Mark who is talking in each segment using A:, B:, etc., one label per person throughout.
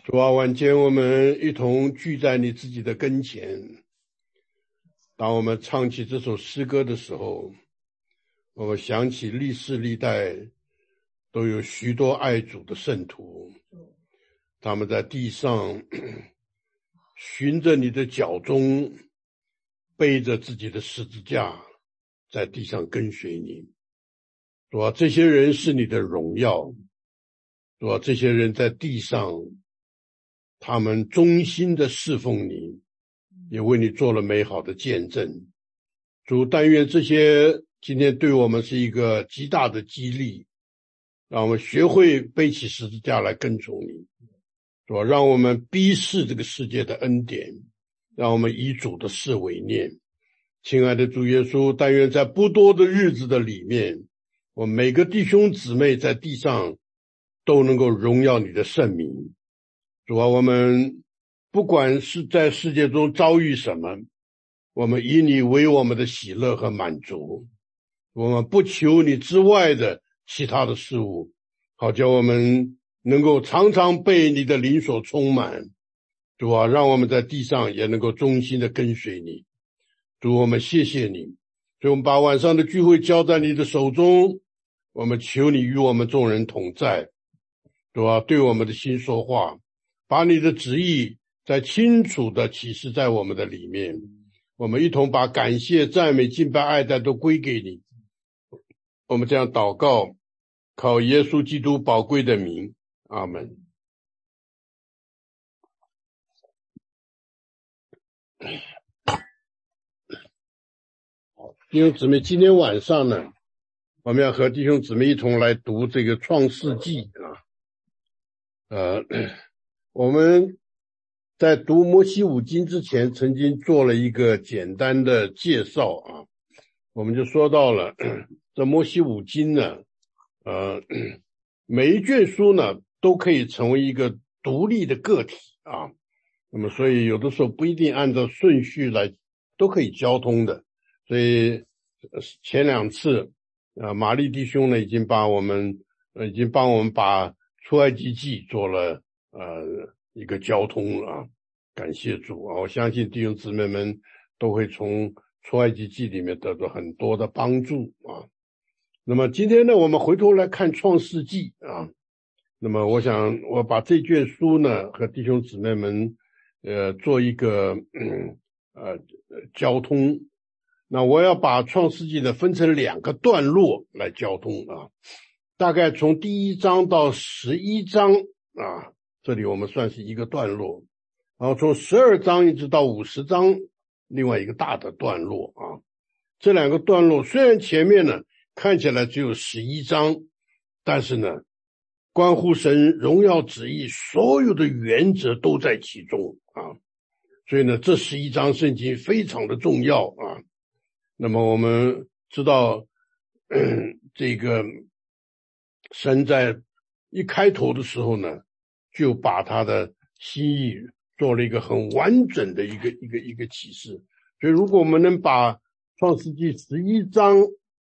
A: 主啊，晚间我们一同聚在你自己的跟前。当我们唱起这首诗歌的时候，我们想起历世历代都有许多爱主的圣徒，他们在地上循着你的脚踪，背着自己的十字架，在地上跟随你。主啊，这些人是你的荣耀。主啊，这些人在地上，他们忠心的侍奉你，也为你做了美好的见证。主，但愿这些今天对我们是一个极大的激励，让我们学会背起十字架来跟从你。主啊，让我们逼视这个世界的恩典，让我们以主的事为念。亲爱的主耶稣，但愿在不多的日子的里面，我们每个弟兄姊妹在地上都能够荣耀你的圣名。主啊，我们不管是在世界中遭遇什么，我们以你为我们的喜乐和满足，我们不求你之外的其他的事物，好叫我们能够常常被你的灵所充满。主啊，让我们在地上也能够忠心的跟随你。主，我们谢谢你。所以我们把晚上的聚会交在你的手中，我们求你与我们众人同在。主啊，对我们的心说话，把你的旨意再清楚的启示在我们的里面。我们一同把感谢、赞美、敬拜、爱戴都归给你。我们这样祷告，靠耶稣基督宝贵的名，阿们。弟兄姊妹，今天晚上呢，我们要和弟兄姊妹一同来读这个创世纪我们在读摩西五经之前曾经做了一个简单的介绍啊，我们就说到了这摩西五经呢，每一卷书呢都可以成为一个独立的个体啊，那么所以有的时候不一定按照顺序来都可以交通的。所以前两次玛丽弟兄呢已经帮我们把出埃及记做了一个交通啊，感谢主啊！我相信弟兄姊妹们都会从出埃及记里面得到很多的帮助啊。那么今天呢，我们回头来看创世纪啊。那么我想我把这卷书呢和弟兄姊妹们做一个交通。那我要把创世纪呢分成两个段落来交通啊，大概从第1章到11章啊，这里我们算是一个段落，然后从12章一直到50章另外一个大的段落啊。这两个段落虽然前面呢看起来只有11章，但是呢关乎神荣耀旨意所有的原则都在其中啊，所以呢这11章圣经非常的重要啊。那么我们知道这个神在一开头的时候呢就把他的心意做了一个很完整的一个启示。所以如果我们能把创世纪11章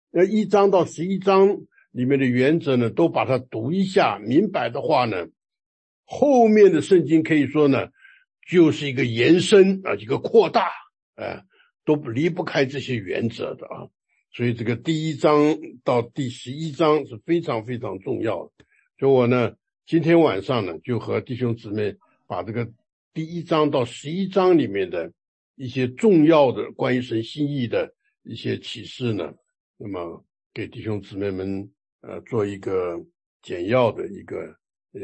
A: 1章到11章里面的原则呢都把它读一下明白的话呢，后面的圣经可以说呢就是一个延伸啊，一个扩大都离不开这些原则的啊。所以这个第1章到第11章是非常非常重要的。所以我呢今天晚上呢就和弟兄姊妹把这个第1章到11章里面的一些重要的关于神心意的一些启示呢，那么给弟兄姊妹们做一个简要的一个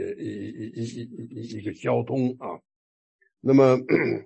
A: 一个交通啊。那么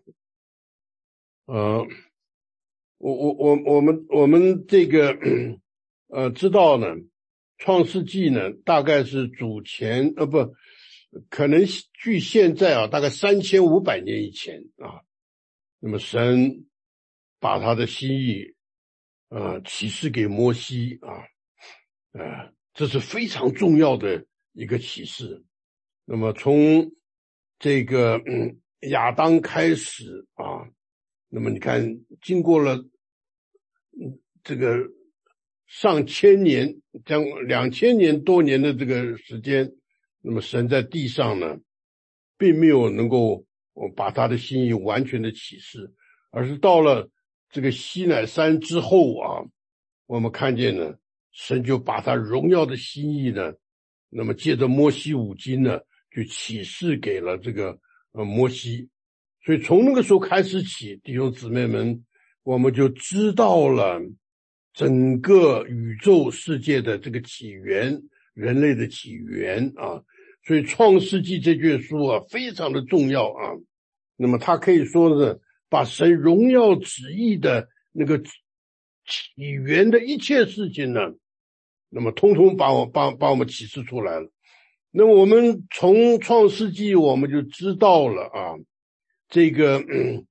A: 我们这个知道呢创世纪呢大概是主前可能距现在大概3500年以前啊。那么神把他的心意启示给摩西啊，这是非常重要的一个启示。那么从这个亚当开始啊，那么你看经过了这个上千年将2000年多年的这个时间，那么神在地上呢并没有能够把他的心意完全的启示，而是到了这个西乃山之后啊，我们看见呢，神就把他荣耀的心意呢，那么借着摩西五经呢，就启示给了这个摩西。所以从那个时候开始起，弟兄姊妹们，我们就知道了整个宇宙世界的这个起源，人类的起源啊。所以创世纪这卷书啊，非常的重要啊。那么它可以说是把神荣耀旨意的那个起源的一切事情呢，那么通通把我们启示出来了。那么我们从创世纪我们就知道了啊，这个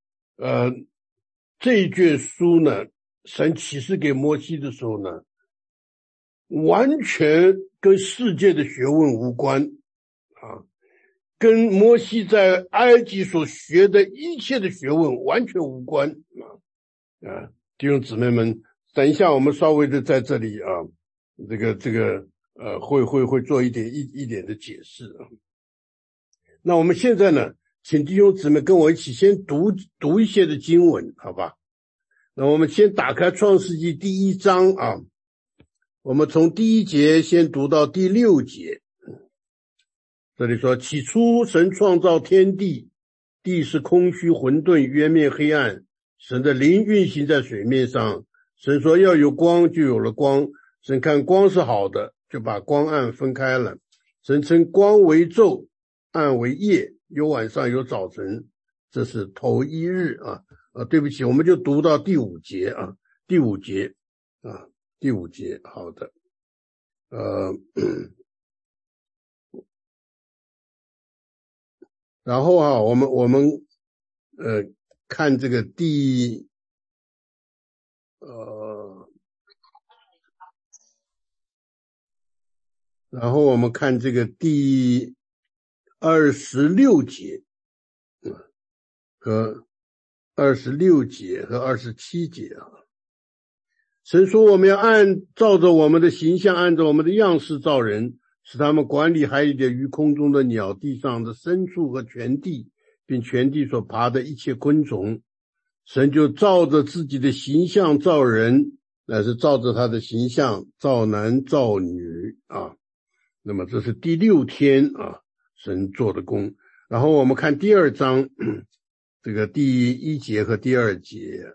A: 这一卷书呢，神启示给摩西的时候呢，完全跟世界的学问无关啊，跟摩西在埃及所学的一切的学问完全无关啊。弟兄姊妹们，等一下我们稍微的在这里啊，会做一点的解释啊。那我们现在呢，请弟兄姊妹跟我一起先读一些的经文，好吧？那我们先打开创世纪第1章啊，我们从第1节先读到第6节。这里说，起初神创造天地，地是空虚混沌，渊面黑暗，神的灵运行在水面上。神说要有光，就有了光。神看光是好的，就把光暗分开了。神称光为昼，暗为夜，有晚上有早晨，这是头一日啊。对不起，我们就读到第5节啊，第5节，好的。然后啊，我们看这个然后我们看这个第26节和26节和27节啊。神说我们要照着我们的形象，按照我们的样式造人，使他们管理海里的鱼、空中的鸟、地上的牲畜和全地，并全地所爬的一切昆虫。神就照着自己的形象造人，乃是照着他的形象造男造女啊。那么这是第6天啊，神做的工。然后我们看第2章，这个第1节和第2节，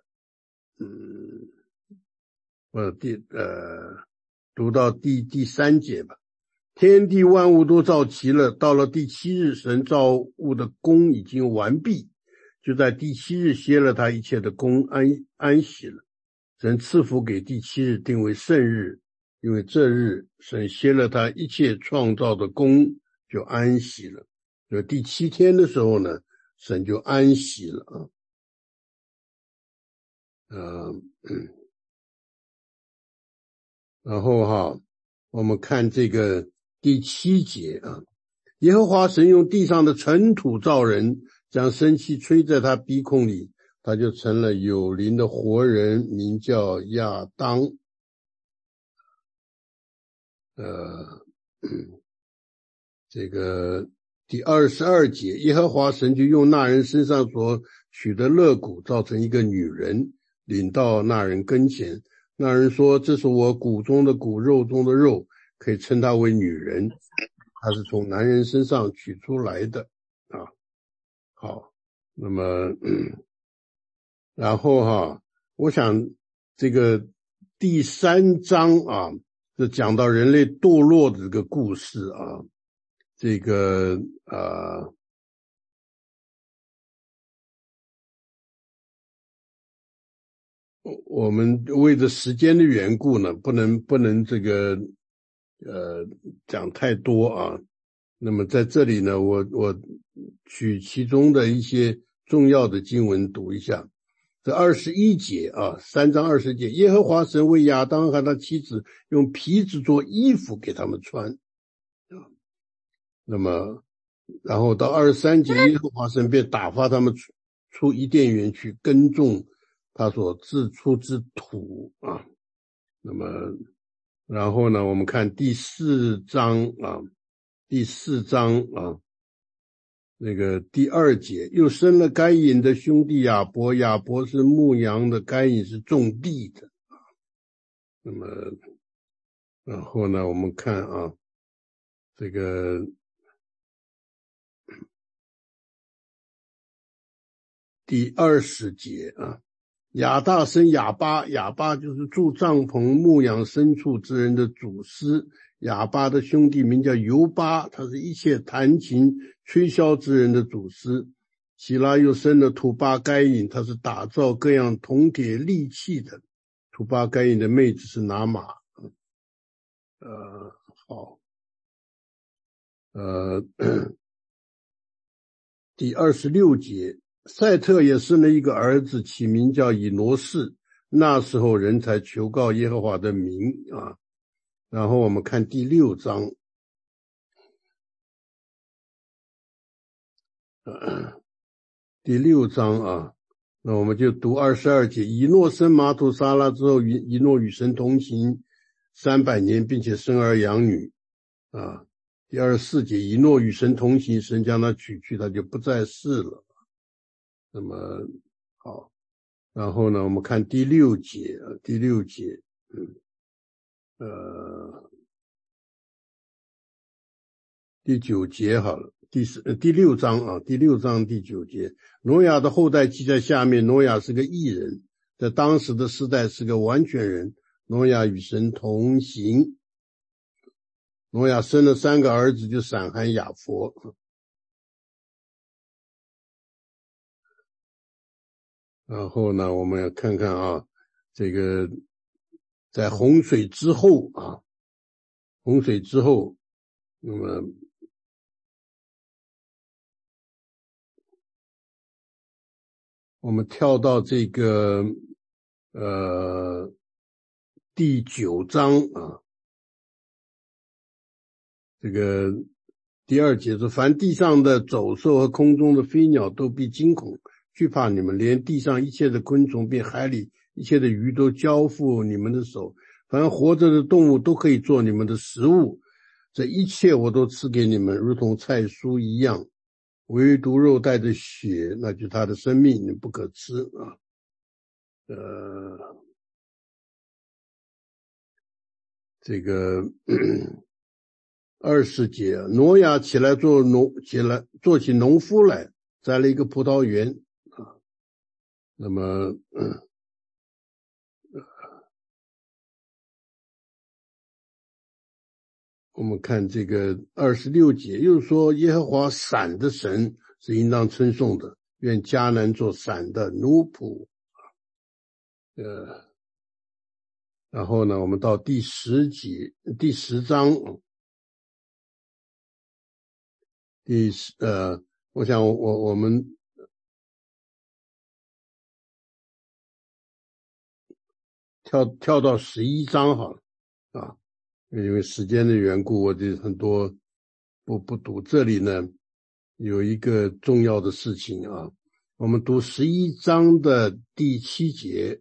A: 读到第3节吧。天地万物都造齐了，到了第7日，神造物的工已经完毕，就在第7日歇了他一切的工，安息了。神赐福给第7日，定为圣日，因为这日神歇了他一切创造的工，就安息了。就第7天的时候呢，神就安息了啊。然后我们看这个第7节啊，耶和华神用地上的尘土造人，将生气吹在他鼻孔里，他就成了有灵的活人，名叫亚当。这个第22节，耶和华神就用那人身上所取的肋骨造成一个女人，领到那人跟前。那人说，这是我骨中的骨，肉中的肉，可以称她为女人，她是从男人身上取出来的啊。好，那么然后我想这个第3章啊，就讲到人类堕落的这个故事啊。这个我们为着时间的缘故呢，不能这个讲太多啊。那么在这里呢，我取其中的一些重要的经文读一下。这21节啊，3章20节，耶和华神为亚当和他妻子用皮子做衣服给他们穿啊。那么然后到23节，耶和华神便打发他们出伊甸园去耕种他所自出之土啊。那么然后呢，我们看第4章啊， 那个第2节，又生了该隐的兄弟亚伯，亚伯是牧羊的，该隐是种地的。那么然后呢，我们看啊，这个第20节啊，亚大生亚巴，亚巴就是住帐篷牧养牲畜之人的祖师。亚巴的兄弟名叫犹巴，他是一切弹琴吹箫之人的祖师。希拉又生了土巴该隐，他是打造各样铜铁利器的。土巴该隐的妹子是拿玛。好，第26节，赛特也生了一个儿子，起名叫以挪士。那时候人才求告耶和华的名啊。然后我们看第6章，第6章啊，那我们就读22节。以诺生马土沙拉之后，以诺与神同行300年，并且生儿养女啊。第24节，以诺与神同行，神将他取去，他就不在世了。那么好，然后呢，我们看第6节，第6节，第9节好了，第6章啊，第6章第9节，挪亚的后代记在下面。挪亚是个义人，在当时的时代是个完全人。挪亚与神同行。挪亚生了3个儿子，就闪含雅佛。然后呢，我们要看看啊，这个在洪水之后啊，洪水之后，那么我们跳到这个第9章啊，这个第2节说，凡地上的走兽和空中的飞鸟都必惊恐惧怕你们，连地上一切的昆虫并海里一切的鱼都交付你们的手，凡活着的动物都可以做你们的食物，这一切我都赐给你们，如同菜蔬一样，唯独肉带着血，那就是他的生命，你不可吃啊。这个20节，挪亚起来做起农夫来，栽了一个葡萄园啊。那么我们看这个26节，又说耶和华闪的神是应当称颂的，愿迦南做闪的奴仆。然后呢，我们到第10节，第10章，我想我们跳到11章好了啊，因为时间的缘故，我就很多不读。这里呢有一个重要的事情啊，我们读11章的第7节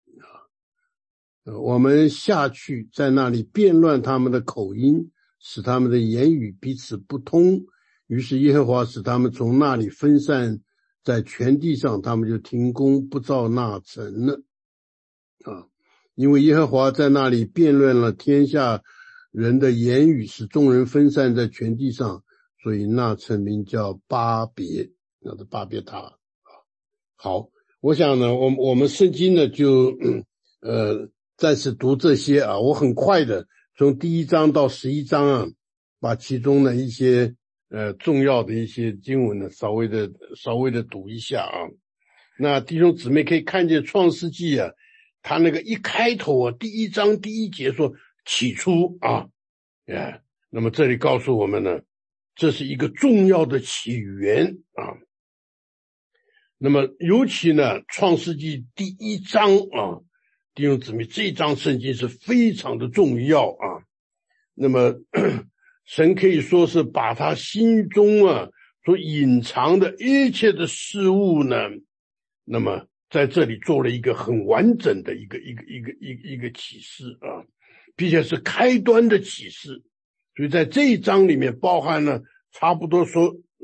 A: 我们下去在那里变乱他们的口音，使他们的言语彼此不通，于是耶和华使他们从那里分散在全地上，他们就停工不造那城了啊。因为耶和华在那里变乱了天下人的言语，使众人分散在全地上，所以那城名叫巴别，那是巴别塔。好，我想呢，我们圣经呢就暂时读这些啊，我很快的从第1章到11章啊，把其中的一些重要的一些经文呢稍微的读一下啊。那弟兄姊妹可以看见创世纪啊，他那个一开头啊，第1章第1节说起初啊，那么这里告诉我们呢，这是一个重要的起源啊。那么尤其呢，创世纪第1章啊，弟兄姊妹，这一章圣经是非常的重要啊。那么神可以说是把他心中啊所隐藏的一切的事物呢，那么在这里做了一个很完整的一个启示啊，并且是开端的启示。所以在这一章里面包含了差不多说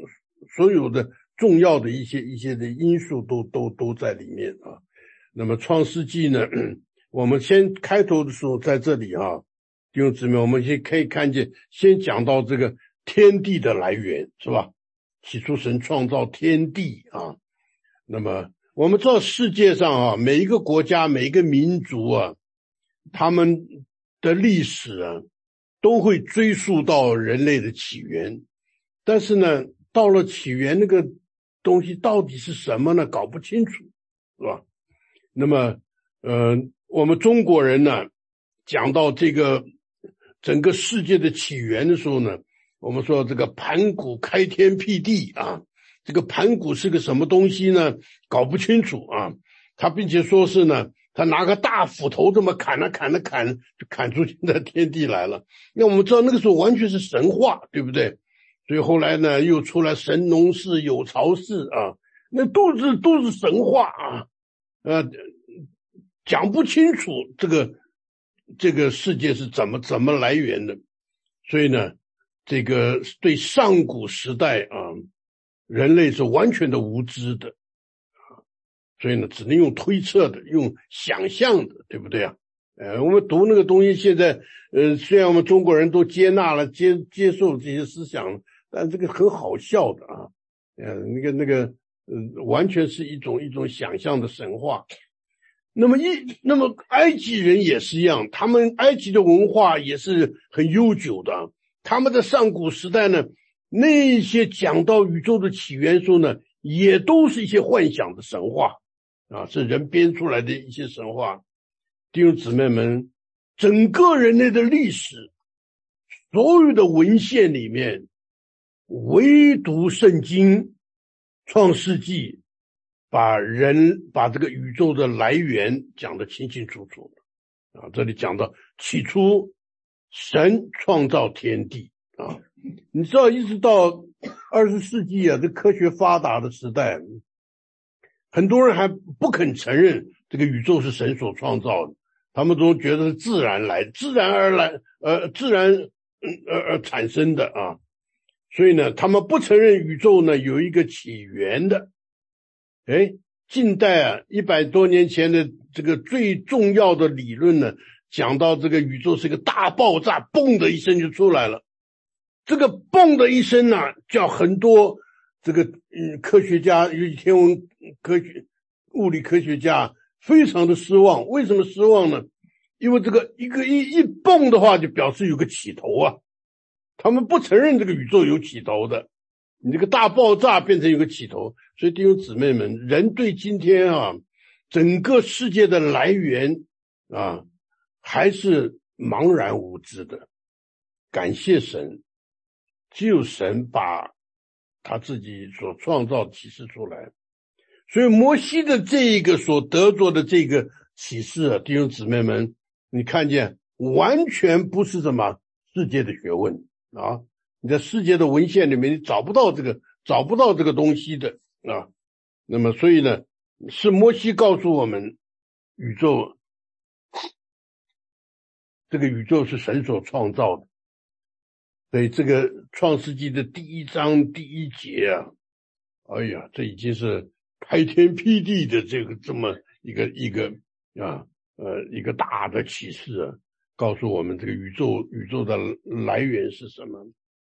A: 所有的重要的一些的因素都在里面啊。那么创世纪呢，我们先开头的时候在这里啊，弟兄姊妹，我们先可以看见，先讲到这个天地的来源，是吧？起初神创造天地啊。那么我们知道世界上啊，每一个国家每一个民族啊，他们的历史啊都会追溯到人类的起源，但是呢到了起源那个东西到底是什么呢，搞不清楚，是吧？那么我们中国人呢讲到这个整个世界的起源的时候呢，我们说这个盘古开天辟地啊，这个盘古是个什么东西呢？搞不清楚啊。他并且说是呢，他拿个大斧头这么砍就砍出现在天地来了。那我们知道那个时候完全是神话，对不对？所以后来呢又出来神农氏有巢氏啊，那都是神话啊，讲不清楚这个世界是怎么来源的。所以呢这个对上古时代啊，人类是完全的无知的啊，所以呢只能用推测的，用想象的，对不对啊？我们读那个东西，现在虽然我们中国人都接纳了接受这些思想，但这个很好笑的啊，完全是一种想象的神话。那么埃及人也是一样，他们埃及的文化也是很悠久的，他们的上古时代呢，那些讲到宇宙的起源说呢，也都是一些幻想的神话啊，是人编出来的一些神话。弟兄姊妹们，整个人类的历史，所有的文献里面，唯独圣经创世纪把这个宇宙的来源讲得清清楚楚啊。这里讲到起初神创造天地啊，你知道一直到20世纪啊，这科学发达的时代，很多人还不肯承认这个宇宙是神所创造的，他们都觉得是自然而产生的啊。所以呢他们不承认宇宙呢有一个起源的。近代啊100多年前的这个最重要的理论呢，讲到这个宇宙是一个大爆炸，嘣的一声就出来了。这个嘣的一声呢，叫很多这个科学家，尤其天文科学物理科学家非常的失望。为什么失望呢？因为这个一蹦的话就表示有个起头啊，他们不承认这个宇宙有起头的，你这个大爆炸变成有个起头。所以弟兄姊妹们，人对今天啊整个世界的来源啊还是茫然无知的。感谢神，只有神把他自己所创造启示出来。所以摩西的这一个所得着的这个启示啊，弟兄姊妹们，你看见完全不是什么世界的学问啊，你在世界的文献里面你找不到这个东西的啊。那么所以呢，是摩西告诉我们这个宇宙是神所创造的。所以这个创世纪的第1章第1节啊，哎呀，这已经是开天辟地的这么一个大的启示啊，告诉我们这个宇宙的来源是什么。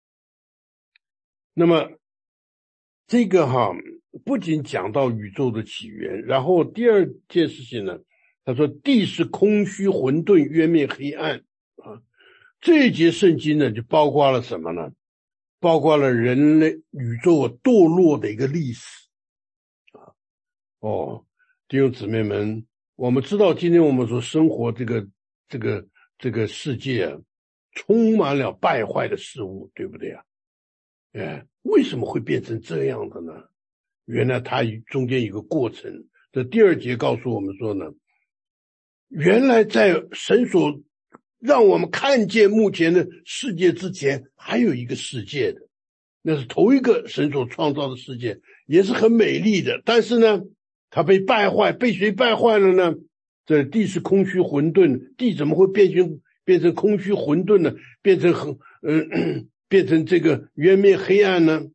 A: 那么这个不仅讲到宇宙的起源，然后第二件事情呢，他说地是空虚混沌，渊面黑暗啊。这一节圣经呢就包括了什么呢？包括了人类宇宙堕落的一个历史啊。弟兄姊妹们，我们知道今天我们所生活这个世界啊，充满了败坏的事物，对不对啊？为什么会变成这样的呢？原来它中间有个过程。这第2节告诉我们说呢，原来在神所让我们看见目前的世界之前，还有一个世界的，那是头一个神所创造的世界，也是很美丽的。但是呢，它被败坏，被谁败坏了呢？这地是空虚混沌，地怎么会变成空虚混沌呢？变成这个渊面黑暗呢？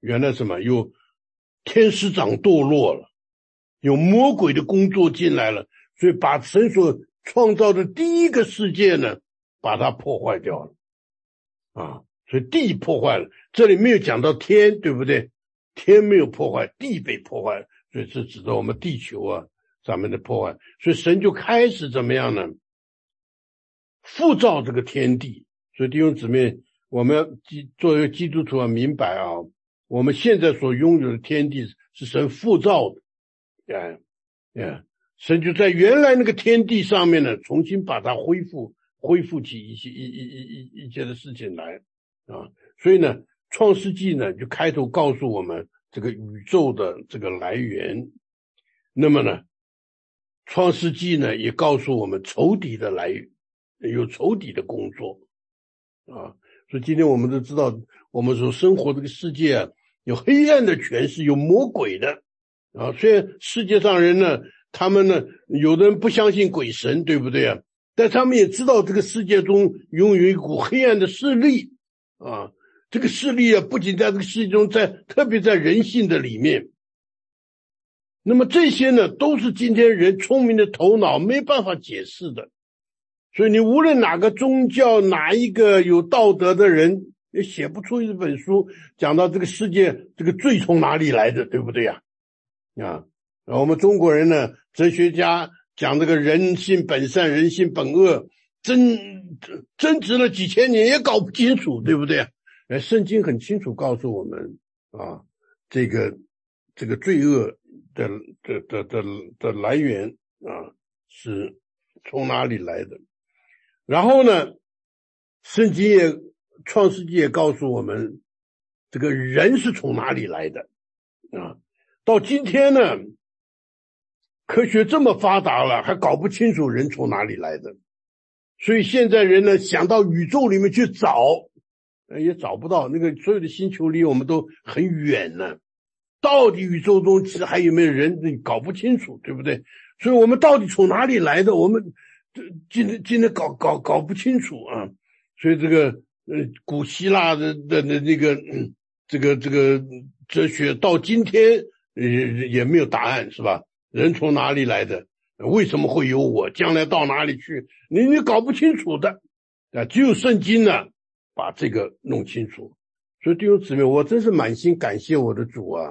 A: 原来什么？有天使长堕落了，有魔鬼的工作进来了，所以把神所创造的第一个世界呢，把它破坏掉了啊。所以地破坏了，这里没有讲到天，对不对？天没有破坏，地被破坏了，所以是指的我们地球啊上面的破坏。所以神就开始怎么样呢？复造这个天地。所以弟兄姊妹，我们要作为基督徒要明白啊，我们现在所拥有的天地是神复造的，神就在原来那个天地上面呢，重新把它恢复起一些的事情来啊。所以呢，创世纪呢就开头告诉我们这个宇宙的这个来源。那么呢，创世纪呢也告诉我们仇敌的来源，有仇敌的工作啊。所以今天我们都知道，我们所生活这个世界啊，有黑暗的权势，有魔鬼的啊。虽然世界上人呢，他们呢，有的人不相信鬼神，对不对啊？但他们也知道这个世界中拥有一股黑暗的势力啊。这个势力啊，不仅在这个世界中，特别在人性的里面。那么这些呢，都是今天人聪明的头脑没办法解释的。所以你无论哪个宗教，哪一个有道德的人，也写不出一本书讲到这个世界这个罪从哪里来的，对不对呀？我们中国人呢，哲学家讲这个人性本善，人性本恶，争执了几千年也搞不清楚，对不对？圣经很清楚告诉我们啊，这个罪恶的来源啊，是从哪里来的。然后呢，圣经创世纪也告诉我们，这个人是从哪里来的啊？到今天呢，科学这么发达了，还搞不清楚人从哪里来的。所以现在人呢，想到宇宙里面去找，也找不到，那个所有的星球离我们都很远呢。到底宇宙中其实还有没有人，你搞不清楚，对不对？所以我们到底从哪里来的，我们今天搞不清楚啊。所以这个古希腊的那个这个哲学到今天也没有答案，是吧？人从哪里来的？为什么会有我？将来到哪里去？你搞不清楚的啊！只有圣经呢，把这个弄清楚。所以弟兄姊妹，我真是满心感谢我的主啊！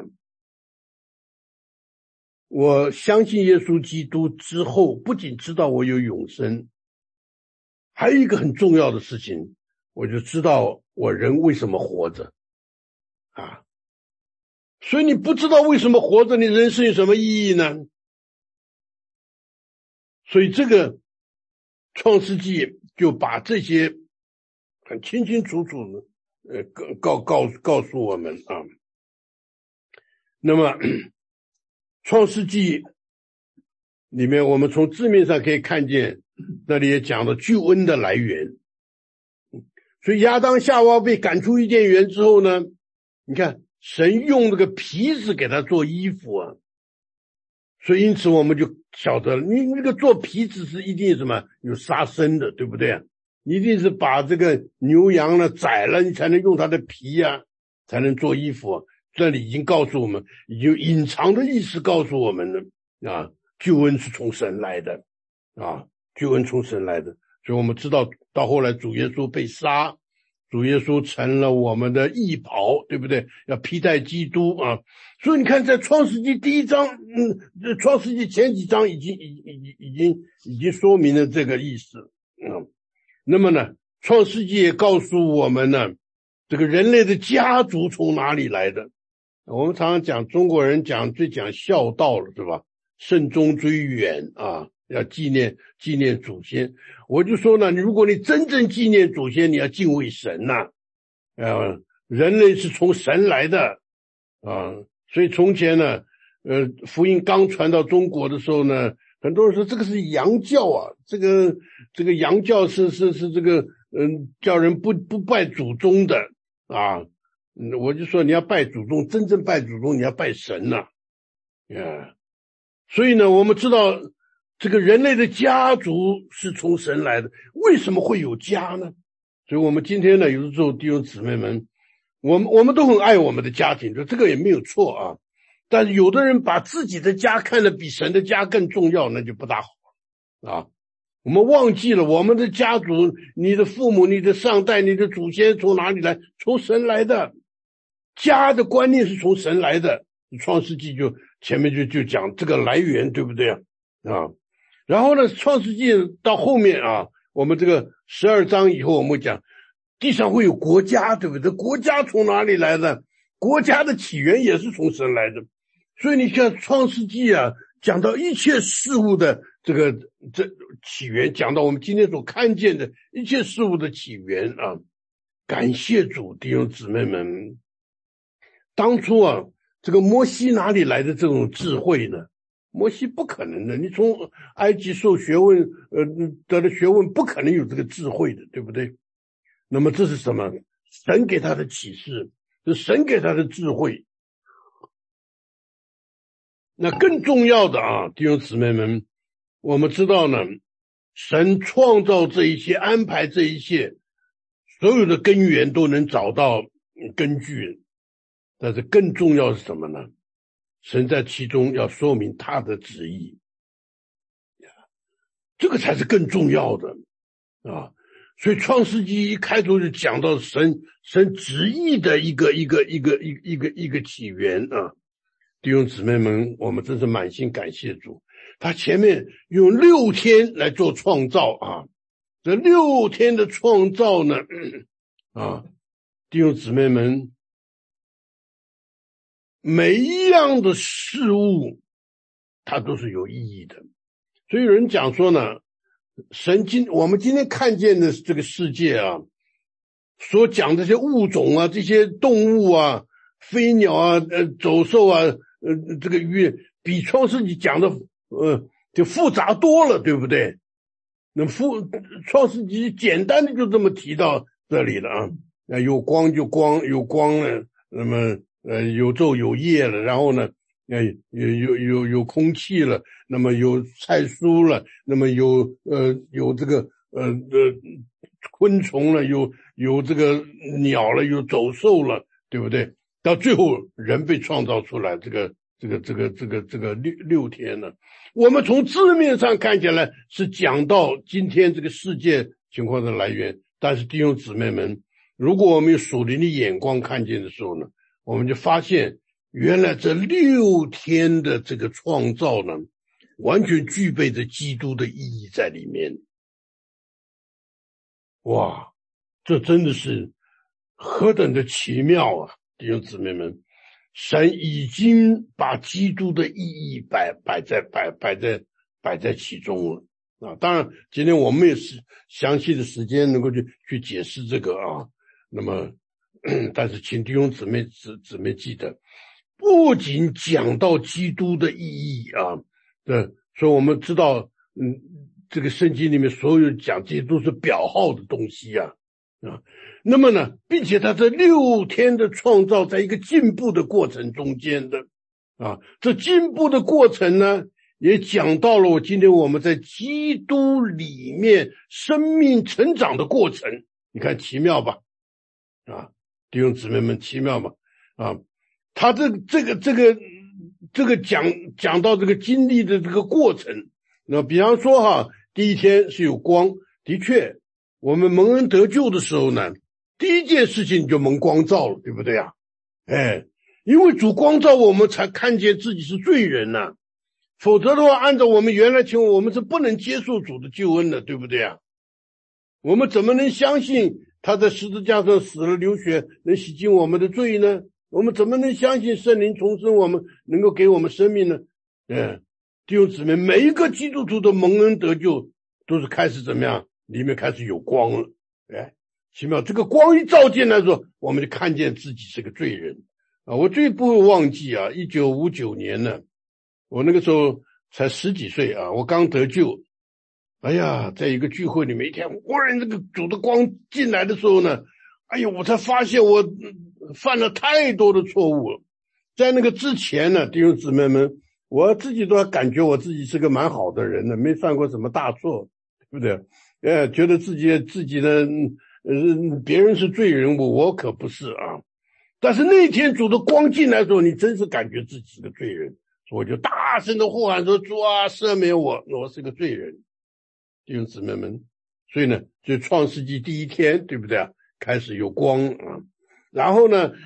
A: 我相信耶稣基督之后，不仅知道我有永生，还有一个很重要的事情，我就知道我人为什么活着啊！所以你不知道为什么活着，你人生有什么意义呢？所以这个创世纪就把这些很清清楚楚的告诉我们啊。那么创世纪里面，我们从字面上可以看见，那里也讲了救恩的来源。所以亚当夏娃被赶出伊甸园之后呢，你看神用这个皮子给他做衣服啊。所以因此我们就晓得了，你那个做皮子是一定什么有杀生的，对不对啊？你一定是把这个牛羊呢宰了，你才能用它的皮啊，才能做衣服啊。这里已经告诉我们，已经隐藏的意思告诉我们了啊，救恩是从神来的啊，救恩从神来的。所以我们知道到后来主耶稣被杀，主耶稣成了我们的义袍，对不对？要披戴基督啊。所以你看在创世纪第一章，创世纪前几章已经说明了这个意思。那么呢，创世纪也告诉我们呢，这个人类的家族从哪里来的。我们常常讲，中国人最讲孝道了，是吧？慎终追远啊，要纪念祖先。我就说呢，如果你真正纪念祖先，你要敬畏神呐。人类是从神来的啊。所以从前呢，福音刚传到中国的时候呢，很多人说这个是洋教啊，这个洋教是这个叫人不拜祖宗的啊。我就说你要拜祖宗，真正拜祖宗你要拜神呐。所以呢，我们知道这个人类的家族是从神来的，为什么会有家呢？所以我们今天呢，有的时候弟兄姊妹们， 我们都很爱我们的家庭，这个也没有错啊。但是有的人把自己的家看得比神的家更重要，那就不大好啊。我们忘记了我们的家族，你的父母、你的上代、你的祖先从哪里来？从神来的。家的观念是从神来的。创世纪就前面就讲这个来源，对不对啊？然后呢，创世纪到后面啊，我们这个12章以后，我们讲地上会有国家，对不对？国家从哪里来的？国家的起源也是从神来的。所以你看创世纪啊，讲到一切事物的这起源，讲到我们今天所看见的一切事物的起源啊。感谢主，弟兄姊妹们，当初啊，这个摩西哪里来的这种智慧呢？摩西不可能的，你从埃及受学问，得了学问，不可能有这个智慧的，对不对？那么这是什么？神给他的启示，是神给他的智慧。那更重要的啊，弟兄姊妹们，我们知道呢，神创造这一切，安排这一切，所有的根源都能找到根据。但是更重要是什么呢？神在其中要说明他的旨意，这个才是更重要的啊！所以创世纪一开头就讲到神旨意的一个起源啊！弟兄姊妹们，我们真是满心感谢主，他前面用6天来做创造啊！这6天的创造呢，弟兄姊妹们，每一样的事物它都是有意义的。所以有人讲说呢，我们今天看见的这个世界啊，所讲这些物种啊，这些动物啊，飞鸟啊，走兽啊，这个比创世纪讲的就复杂多了，对不对？那创世纪简单的就这么提到这里了啊，有光就光，有光了，那么有昼有夜了，然后呢，有空气了，那么有菜蔬了，那么有这个昆虫了，有这个鸟了，有走兽了，对不对？到最后人被创造出来，这个6天呢，我们从字面上看起来是讲到今天这个世界情况的来源，但是弟兄姊妹们，如果我们有属灵的眼光看见的时候呢，我们就发现原来这6天的这个创造呢，完全具备着基督的意义在里面。哇，这真的是何等的奇妙啊！弟兄姊妹们，神已经把基督的意义摆在其中了啊！当然，今天我们也是详细的时间能够去解释这个啊。那么，但是请弟兄姊妹记得，不仅讲到基督的意义啊，所以我们知道，这个圣经里面所有讲这些都是表号的东西啊。那么呢，并且他这6天的创造在一个进步的过程中间的啊，这进步的过程呢，也讲到了今天我们在基督里面生命成长的过程。你看奇妙吧？啊，弟兄姊妹们，奇妙吧？啊，他这个讲到这个经历的这个过程，那比方说第一天是有光，的确，我们蒙恩得救的时候呢，第一件事情就蒙光照了，对不对啊？因为主光照我们才看见自己是罪人呐，否则的话，按照我们原来情况，我们是不能接受主的救恩的，对不对啊？我们怎么能相信他在十字架上死了流血能洗净我们的罪呢？我们怎么能相信圣灵重生我们，能够给我们生命呢？弟兄姊妹，每一个基督徒的蒙恩得救都是开始怎么样？里面开始有光了，奇妙！这个光一照进来的时候，我们就看见自己是个罪人啊！我最不会忘记啊，1959年呢，我那个时候才10几岁啊，我刚得救。哎呀，在一个聚会里面，一天忽然这个主的光进来的时候呢，哎呦，我才发现我犯了太多的错误了。在那个之前呢，弟兄姊妹们，我自己都感觉我自己是个蛮好的人呢，没犯过什么大错，对不对？觉得自己的别人是罪人，我可不是啊。 但是那天主的光进来的时候，你真是感觉自己是个罪人，所以我就大声的呼喊说：主啊，赦免我，我是个罪人。弟兄姊妹们，所以呢，就创世纪第一天，对不对啊？开始有光啊，然后呢，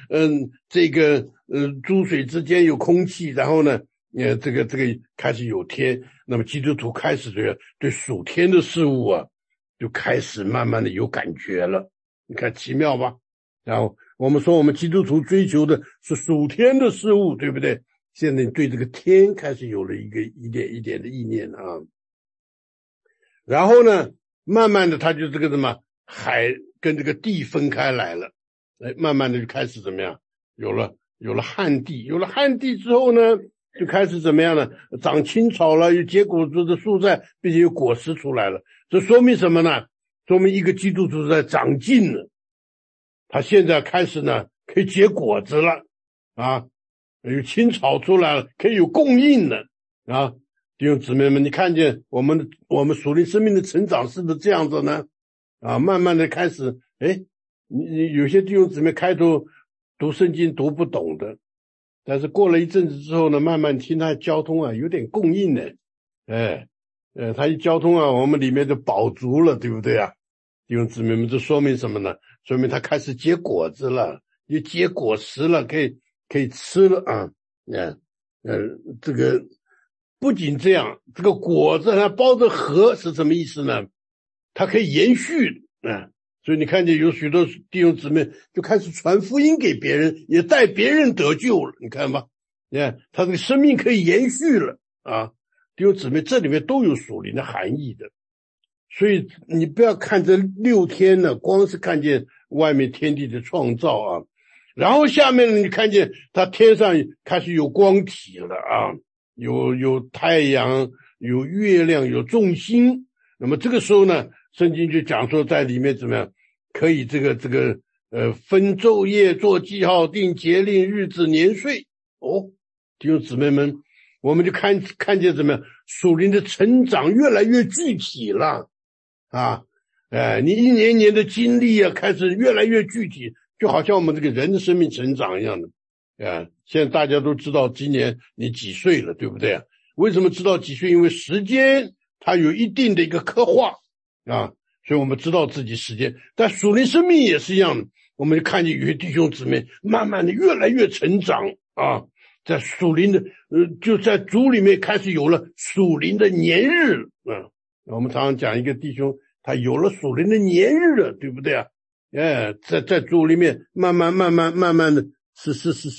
A: 诸水之间有空气，然后呢，这个开始有天，那么基督徒开始对属天的事物啊，就开始慢慢的有感觉了。你看奇妙吧？然后我们说我们基督徒追求的是属天的事物，对不对？现在对这个天开始有了一点的意念啊。然后呢，慢慢的他就这个什么海跟这个地分开来了，慢慢的就开始怎么样？有了旱地，有了旱地之后呢，就开始怎么样呢？长青草了，有结果子的树在，并且有果实出来了。这说明什么呢？说明一个基督徒在长进了，他现在开始呢可以结果子了啊，有青草出来了，可以有供应了啊。弟兄姊妹们，你看见我们属灵生命的成长是不是这样子呢？啊，慢慢的开始，你有些弟兄姊妹开头读圣经读不懂的，但是过了一阵子之后呢，慢慢听他交通啊，有点供应的，他一交通啊，我们里面就饱足了，对不对啊？弟兄姊妹们，这说明什么呢？说明他开始结果子了，也结果实了，可以吃了啊，这个。不仅这样，这个果子它包着核是什么意思呢？它可以延续啊，所以你看见有许多弟兄姊妹就开始传福音给别人，也带别人得救了。你看吧，你看他这个生命可以延续了啊！弟兄姊妹，这里面都有属灵的含义的，所以你不要看这6天呢，光是看见外面天地的创造啊，然后下面呢，你看见它天上开始有光体了啊。有太阳，有月亮，有众星。那么这个时候呢，圣经就讲说在里面怎么样可以分昼夜，做记号，定节令，日子年岁。弟兄姊妹们，我们就看见怎么样属灵的成长越来越具体了啊！你一年年的经历啊，开始越来越具体，就好像我们这个人的生命成长一样的。现在大家都知道今年你几岁了，对不对啊？为什么知道几岁？因为时间它有一定的一个刻画啊，所以我们知道自己时间。但属灵生命也是一样的，我们就看见有些弟兄姊妹慢慢的越来越成长啊，在属灵的就在主里面开始有了属灵的年日啊。我们常常讲一个弟兄他有了属灵的年日了，对不对啊？在主里面慢慢的是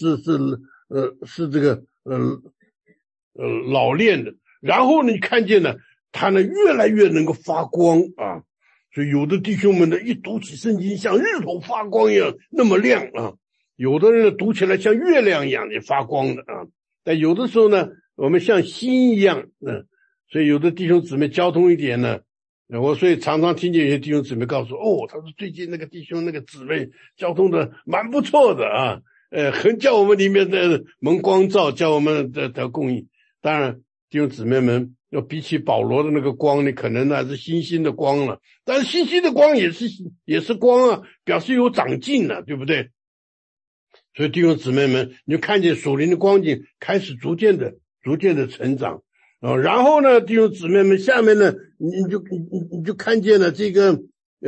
A: 这个老练的，然后呢，你看见呢，他呢越来越能够发光啊，所以有的弟兄们呢一读起圣经像日头发光一样那么亮啊，有的人呢读起来像月亮一样也发光的啊，但有的时候呢，我们像星一样，所以有的弟兄姊妹交通一点呢。所以常常听见有些弟兄姊妹告诉我，他说最近那个弟兄那个姊妹交通的蛮不错的啊，很叫我们里面的蒙光照，叫我们的供应。当然弟兄姊妹们要比起保罗的那个光，你可能还是星星的光了，但是星星的光也是光啊，表示有长进了，对不对？所以弟兄姊妹们，你就看见属灵的光景开始逐渐的成长。然后呢，弟兄姊妹们，下面呢，你就看见了这个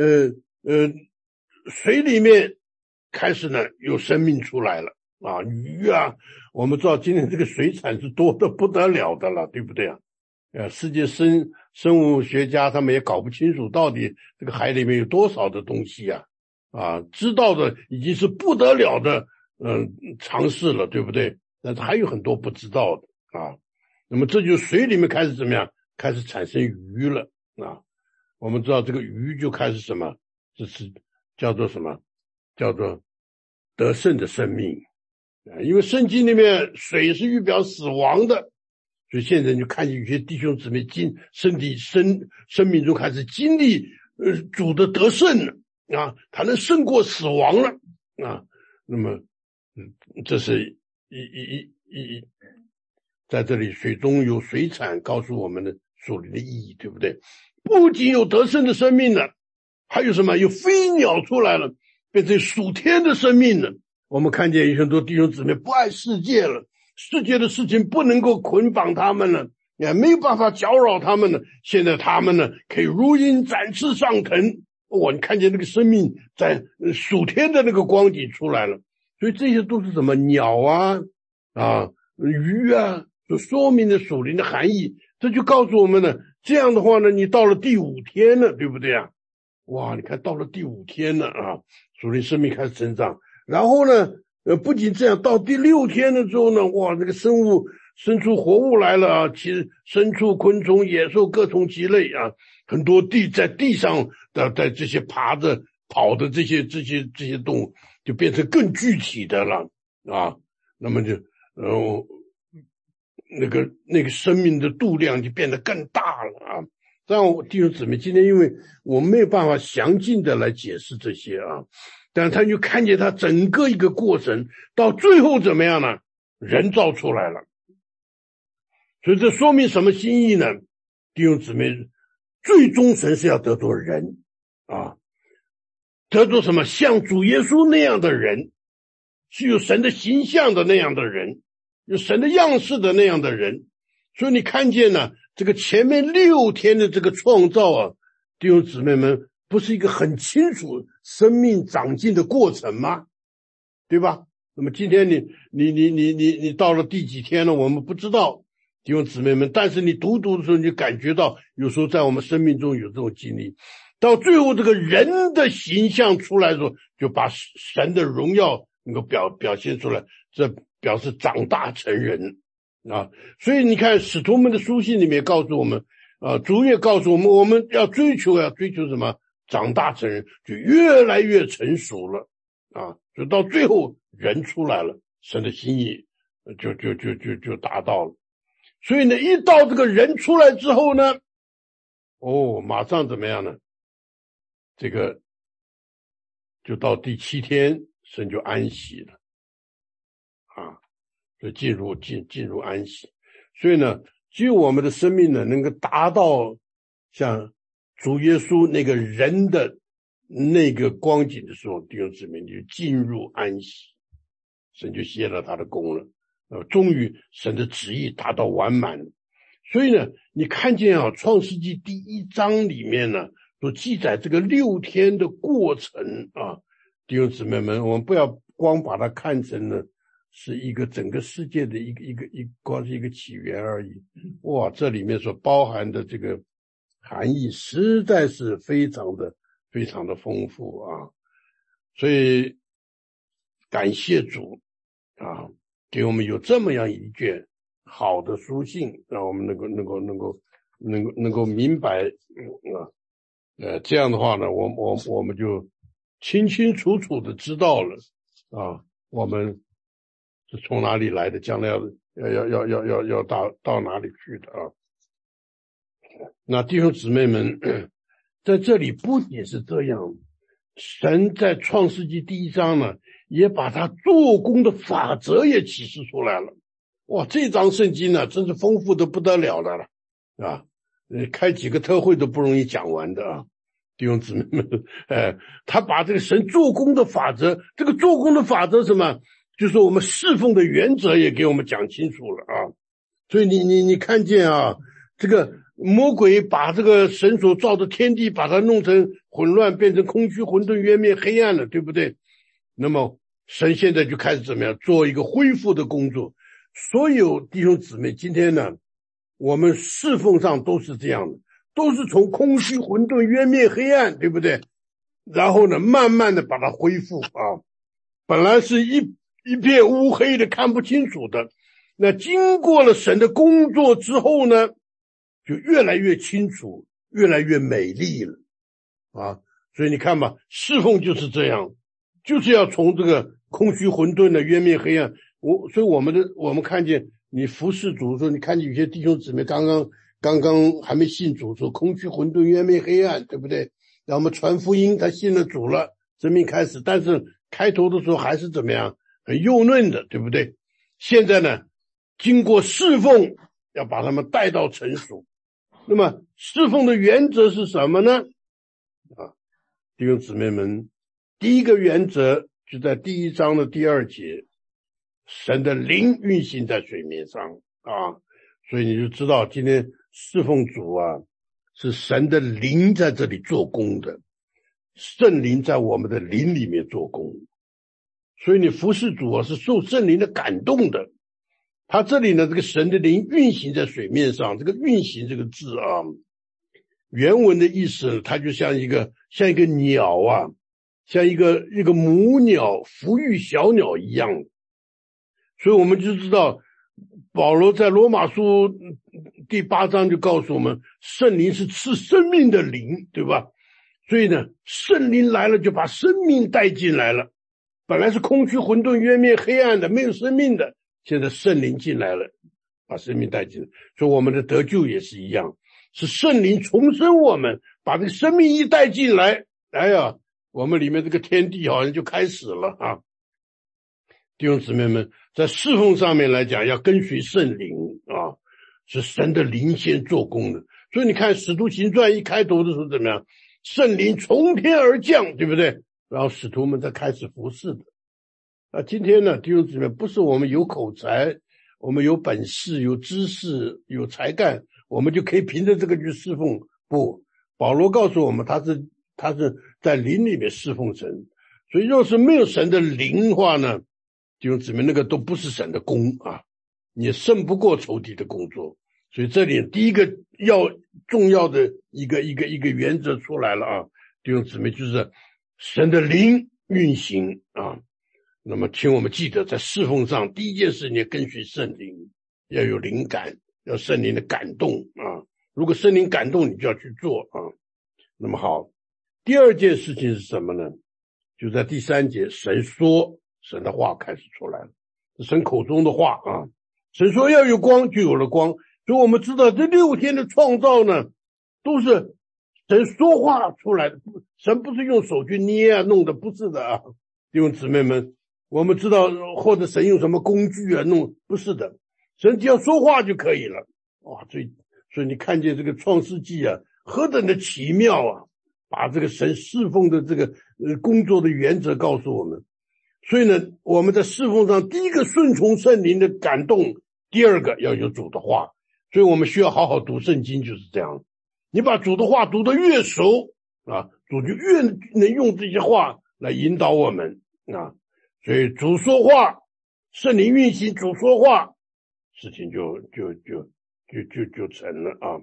A: 水里面开始呢有生命出来了啊，鱼啊，我们知道今天这个水产是多得不得了的了，对不对啊？世界生物学家他们也搞不清楚到底这个海里面有多少的东西啊，知道的已经是不得了的尝试了，对不对？但是还有很多不知道的啊。那么这就水里面开始怎么样？开始产生鱼了啊！我们知道这个鱼就开始什么？这是叫做什么？叫做得胜的生命啊！因为圣经里面水是预表死亡的，所以现在你就看见有些弟兄姊妹生命中开始经历主的得胜了啊，他能胜过死亡了啊！那么这是在这里水中有水产告诉我们的属灵的意义，对不对？不仅有得胜的生命了，还有什么？有飞鸟出来了，变成属天的生命了我们看见有很多弟兄姊妹不爱世界了，世界的事情不能够捆绑他们了，也没有办法搅扰他们了。现在他们呢，可以如鹰展翅上腾。你看见那个生命在属天的那个光景出来了。所以这些都是什么鸟鱼啊，所说明的属灵的含义。这就告诉我们呢，这样的话呢，你到了第5天了，对不对啊？哇，你看到了第5天了啊，属灵生命开始成长。然后呢，不仅这样，到第6天的时候呢，哇，这个生出活物来了啊，其实牲畜、昆虫、野兽各从其类啊，很多在地上的在这些爬着跑的这些动物就变成更具体的了啊，那么就那个生命的度量就变得更大了啊。这样弟兄姊妹，今天因为我没有办法详尽的来解释这些啊，但他就看见他整个一个过程，到最后怎么样呢？人造出来了。所以这说明什么心意呢？弟兄姊妹，最终神是要得着人啊，得着什么？像主耶稣那样的人，是有神的形象的那样的人，有神的样式的那样的人。所以你看见呢，这个前面6天的这个创造啊，弟兄姊妹们，不是一个很清楚生命长进的过程吗？对吧？那么今天你到了第几天了，我们不知道，弟兄姊妹们，但是你读的时候，你就感觉到有时候在我们生命中有这种经历，到最后这个人的形象出来的时候，就把神的荣耀能够表现出来，这表示长大成人啊。所以你看使徒们的书信里面告诉我们主也告诉我们，我们要追求什么？长大成人，就越来越成熟了啊，就到最后人出来了，神的心意就达到了。所以呢，一到这个人出来之后呢，马上怎么样呢？这个就到第7天，神就安息了啊，就进入安息。所以呢，只有我们的生命呢，能够达到像主耶稣那个人的那个光景的时候，弟兄姊妹就进入安息，神就歇了他的功了，终于神的旨意达到完满了。所以呢，你看见创世纪第1章里面呢，所记载这个6天的过程啊，弟兄姊妹们，我们不要光把它看成了是一个整个世界的光是一个起源而已。哇，这里面所包含的这个含义实在是非常的丰富啊。所以感谢主啊，给我们有这么样一卷好的书信，让我们能够明白这样的话呢，我们就清清楚楚的知道了啊，我们是从哪里来的，将来要到哪里去的啊。那弟兄姊妹们，在这里不仅是这样，神在创世纪第1章呢，也把他做工的法则也启示出来了。哇，这章圣经呢，真是丰富的不得了的了啊！开几个特会都不容易讲完的啊，弟兄姊妹们，他把这个神做工的法则，这个做工的法则什么，就是我们侍奉的原则也给我们讲清楚了啊。所以你看见啊，这个魔鬼把这个神所造的天地把它弄成混乱，变成空虚混沌渊面黑暗了，对不对？那么神现在就开始怎么样做一个恢复的工作。所有弟兄姊妹，今天呢，我们侍奉上都是这样的，都是从空虚混沌渊面黑暗，对不对？然后呢，慢慢的把它恢复啊。本来是一片乌黑的看不清楚的，那经过了神的工作之后呢，就越来越清楚，越来越美丽了啊。所以你看吧，侍奉就是这样，就是要从这个空虚混沌的渊面黑暗。所以我们看见你服侍主的时候，你看见有些弟兄姊妹刚刚还没信主，说空虚混沌渊面黑暗，对不对？然后我们传福音，他信了主了，生命开始，但是开头的时候还是怎么样，很幼嫩的，对不对？现在呢，经过侍奉，要把他们带到成熟。那么侍奉的原则是什么呢？弟兄姊妹们，第一个原则就在第1章的第2节，神的灵运行在水面上啊，所以你就知道今天侍奉主啊，是神的灵在这里做工的，圣灵在我们的灵里面做工，所以你服侍主啊是受圣灵的感动的。他这里呢，这个神的灵运行在水面上，这个运行这个字啊，原文的意思它就像一个鸟啊，像一个母鸟抚育小鸟一样。所以我们就知道保罗在罗马书第8章就告诉我们，圣灵是赐生命的灵，对吧？所以呢，圣灵来了就把生命带进来了，本来是空虚混沌渊面黑暗的没有生命的，现在圣灵进来了，把生命带进来。所以我们的得救也是一样，是圣灵重生我们，把这个生命一带进来，哎呀，我们里面这个天地好像就开始了啊。弟兄姊妹们，在侍奉上面来讲，要跟随圣灵啊，是神的灵先做工的。所以你看使徒行传一开头的时候怎么样，圣灵从天而降，对不对？然后使徒们才开始服侍的。今天呢，弟兄姊妹，不是我们有口才，我们有本事，有知识，有才干，我们就可以凭着这个去侍奉。不，保罗告诉我们，他是在灵里面侍奉神。所以若是没有神的灵的话呢，弟兄姊妹，那个都不是神的工啊，你胜不过仇敌的工作。所以这里第一个重要的一个原则出来了啊，弟兄姊妹，就是神的灵运行啊。那么请我们记得，在侍奉上第一件事，你要跟随圣灵，要有灵感，要圣灵的感动啊。如果圣灵感动，你就要去做啊。那么好，第二件事情是什么呢？就在第3节，神说，神的话开始出来了，神口中的话啊。神说要有光，就有了光。所以我们知道这6天的创造呢，都是神说话出来的，神不是用手去捏啊弄的，不是的啊。弟兄姊妹们，我们知道或者神用什么工具啊弄，不是的，神只要说话就可以了。哇，所以你看见这个创世纪啊，何等的奇妙啊，把这个神侍奉的这个工作的原则告诉我们。所以呢，我们在侍奉上，第一个顺从圣灵的感动，第二个要有主的话。所以我们需要好好读圣经，就是这样。你把主的话读得越熟啊，主就越能用这些话来引导我们啊。所以主说话，圣灵运行，主说话，事情就成了啊。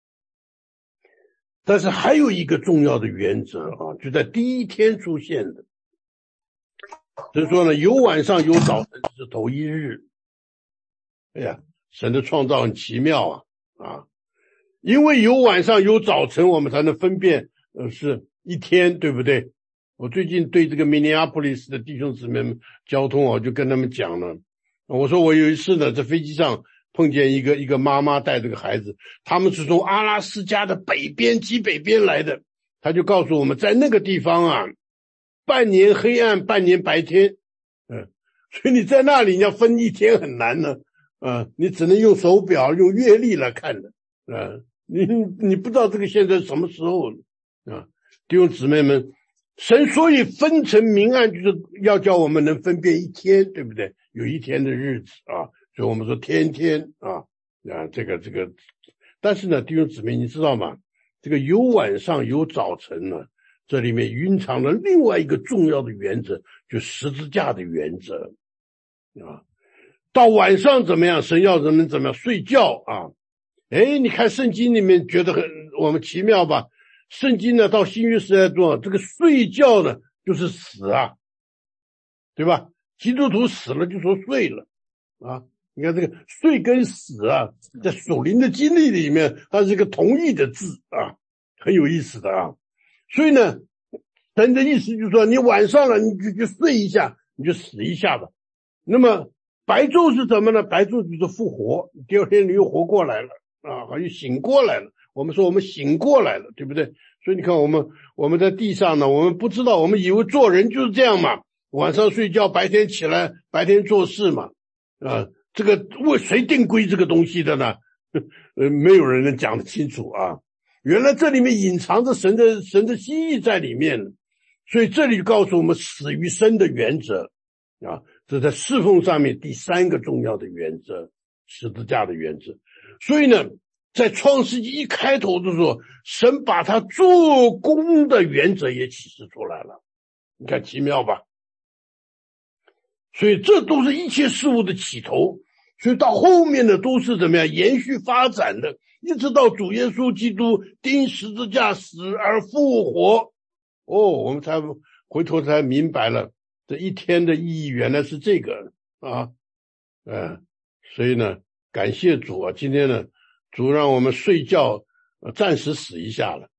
A: 但是还有一个重要的原则啊，就在第1天出现的。所以说呢，有晚上有早晨是头一日。哎呀，神的创造很奇妙啊！因为有晚上有早晨，我们才能分辨是一天，对不对？我最近对这个明尼阿波利斯的弟兄姊妹们交通我就跟他们讲了，我说我有一次呢，在飞机上碰见一个妈妈带这个孩子，他们是从阿拉斯加的极北边来的，他就告诉我们，在那个地方啊，半年黑暗，半年白天，所以你在那里你要分一天很难呢，你只能用手表、用月历来看的，你不知道这个现在什么时候啊，弟兄姊妹们，神所以分成明暗，就是要叫我们能分辨一天，对不对？有一天的日子啊，所以我们说天啊，这个，但是呢，弟兄姊妹，你知道吗？这个有晚上有早晨呢，这里面蕴藏了另外一个重要的原则，就十字架的原则啊。到晚上怎么样？神要人们怎么样？睡觉啊！你看圣经里面觉得我们奇妙吧？圣经呢，到新约时代中，这个睡觉呢，就是死啊，对吧？基督徒死了就说睡了啊。你看这个睡跟死啊，在属灵的经历里面，它是一个同义的字啊，很有意思的啊。所以呢，神的意思就是说，你晚上了，你就去睡一下，你就死一下吧。那么白昼是什么呢？白昼就是复活，第二天你又活过来了啊，好像醒过来了。我们说我们醒过来了，对不对？所以你看我们在地上呢，我们不知道，我们以为做人就是这样嘛，晚上睡觉，白天起来，白天做事嘛，这个为谁定规这个东西的呢？没有人能讲得清楚啊。原来这里面隐藏着神的心意在里面。 所以这里告诉我们死于生的原则啊，这在侍奉上面第三个重要的原则，十字架的原则。所以呢，在创世纪一开头的时候，神把他做工的原则也启示出来了，你看奇妙吧？所以这都是一切事物的起头，所以到后面的都是怎么样延续发展的，一直到主耶稣基督钉十字架死而复活。我们才回头才明白了这一天的意义原来是这个啊，所以呢，感谢主啊，今天呢，主让我们睡觉暂时死一下了。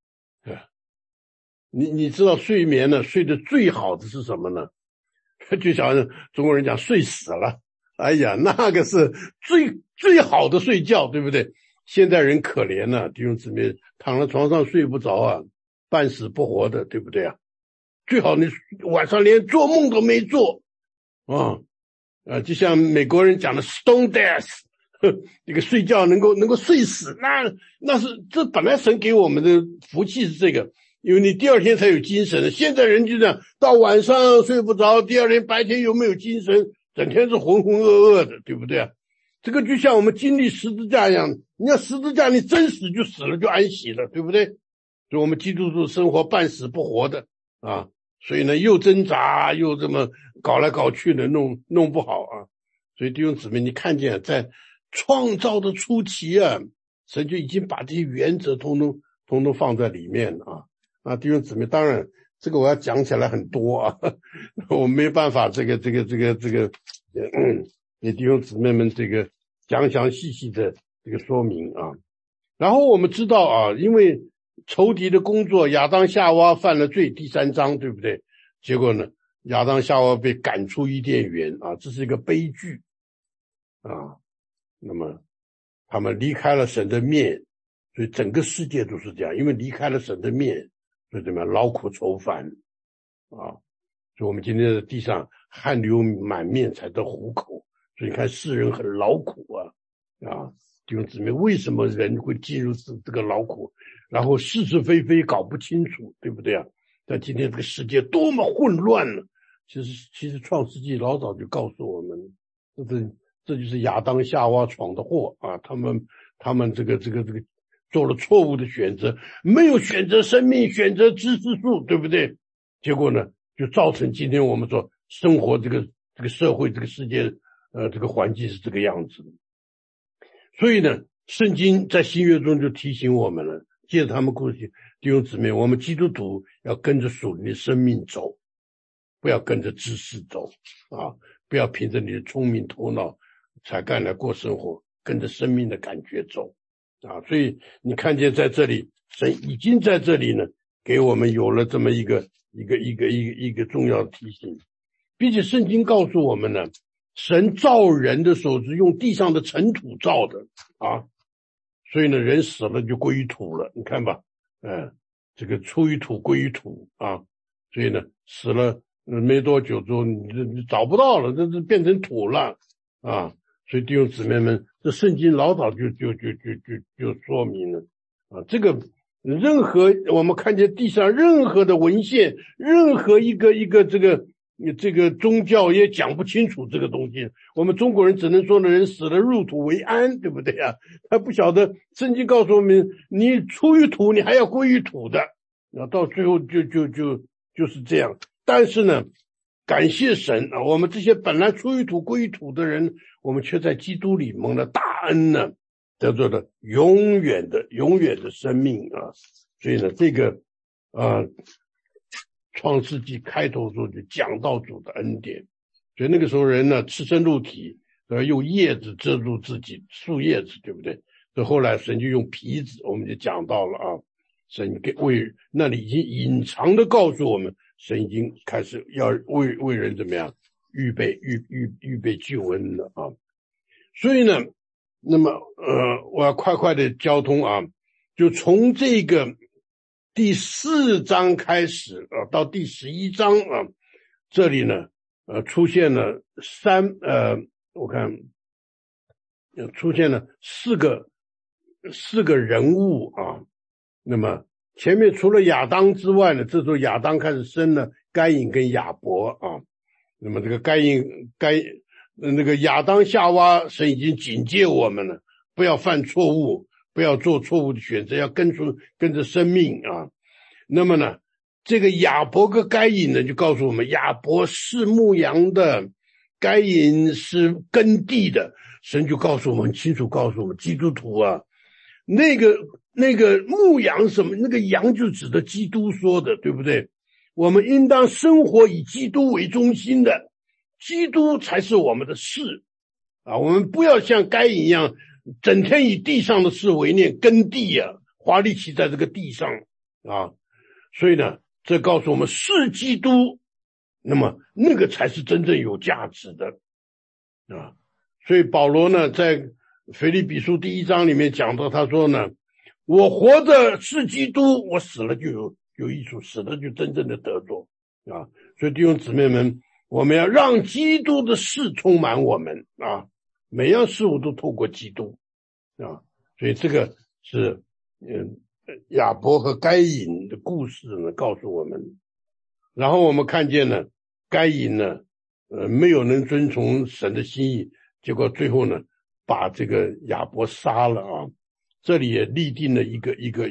A: 你知道睡眠呢，睡得最好的是什么呢？就像中国人讲睡死了，哎呀，那个是最好的睡觉，对不对？现在人可怜了，弟兄姊妹躺在床上睡不着啊，半死不活的，对不对啊？最好你晚上连做梦都没做就像美国人讲的 stone death， 这个睡觉能够睡死，那是这本来神给我们的福气是这个，因为你第二天才有精神的。现在人就这样，到晚上睡不着，第二天白天又没有精神，整天是浑浑噩噩的，对不对啊？这个就像我们经历十字架一样，你要十字架你真死就死了，就安息了，对不对？所以我们基督徒生活半死不活的啊，所以呢又挣扎又这么搞来搞去的，弄不好啊。所以弟兄姊妹，你看见在创造的初期啊，神就已经把这些原则通通放在里面啊。弟兄姊妹，当然这个我要讲起来很多啊，我没办法给弟兄姊妹们这个详细的这个说明啊。然后我们知道啊，因为仇敌的工作，亚当夏娃犯了罪，第3章对不对？结果呢，亚当夏娃被赶出伊甸园啊，这是一个悲剧啊。那么他们离开了神的面，所以整个世界都是这样，因为离开了神的面，所以怎么样劳苦愁烦啊。所以我们今天在地上汗流满面才得糊口，所以你看世人很劳苦啊。弟兄姊妹，为什么人会进入这个劳苦，然后是是非非搞不清楚，对不对啊？但今天这个世界多么混乱呢？其实创世纪老早就告诉我们，这就是亚当夏娃闯的祸啊！他们这个做了错误的选择，没有选择生命，选择知识树，对不对？结果呢，就造成今天我们说生活这个社会这个世界这个环境是这个样子的。所以呢，圣经在新约中就提醒我们了，借着他们故事，弟兄姊妹，我们基督徒要跟着属灵的生命走，不要跟着知识走啊，不要凭着你的聪明头脑才干来过生活，跟着生命的感觉走啊。所以你看见在这里，神已经在这里呢，给我们有了这么一个重要的提醒，并且圣经告诉我们呢，神造人的时候是用地上的尘土造的啊，所以呢，人死了就归于土了。你看吧，这个出于土归于土啊，所以呢，死了没多久之后，你找不到了，这变成土了啊。所以弟兄姊妹们，这圣经老早就说明了啊，这个任何我们看见地上任何的文献，任何一个这个宗教也讲不清楚这个东西。我们中国人只能说呢，人死了入土为安，对不对啊？他不晓得圣经告诉我们，你出于土，你还要归于土的。然后到最后就是这样。但是呢，感谢神啊，我们这些本来出于土归于土的人，我们却在基督里蒙了大恩呢，得到了永远的生命啊。所以呢，这个创世纪开头的时候就讲到主的恩典，所以那个时候人呢赤身露体，用叶子遮住自己，树叶子，对不对？所以后来神就用皮子，我们就讲到了啊，神为那里已经隐藏的告诉我们，神已经开始要为人怎么样预备救恩了啊。所以呢，那么我要快的交通啊，就从这个第4章开始到第11章啊，这里呢出现了我看出现了四个人物啊。那么前面除了亚当之外呢，这时候亚当开始生了该隐跟亚伯啊。那么这个那个亚当夏娃，神已经警戒我们了，不要犯错误，不要做错误的选择，要跟着生命啊。那么呢，这个亚伯跟该隐呢，就告诉我们，亚伯是牧羊的，该隐是耕地的。神就告诉我们，清楚告诉我们，基督徒啊，那个牧羊什么，那个羊就指的基督说的，对不对？我们应当生活以基督为中心的，基督才是我们的事啊！我们不要像该隐一样，整天以地上的事为念，耕地啊，花力气在这个地上啊。所以呢，这告诉我们是基督，那么那个才是真正有价值的啊。所以保罗呢，在腓立比书第1章里面讲到，他说呢，我活着是基督，我死了就有益处，死了就真正的得着啊。所以弟兄姊妹们，我们要让基督的事充满我们啊，每样事物都透过基督啊。所以这个是亚伯和该隐的故事呢，告诉我们。然后我们看见呢，该隐呢没有能遵从神的心意，结果最后呢把这个亚伯杀了啊。这里也立定了一个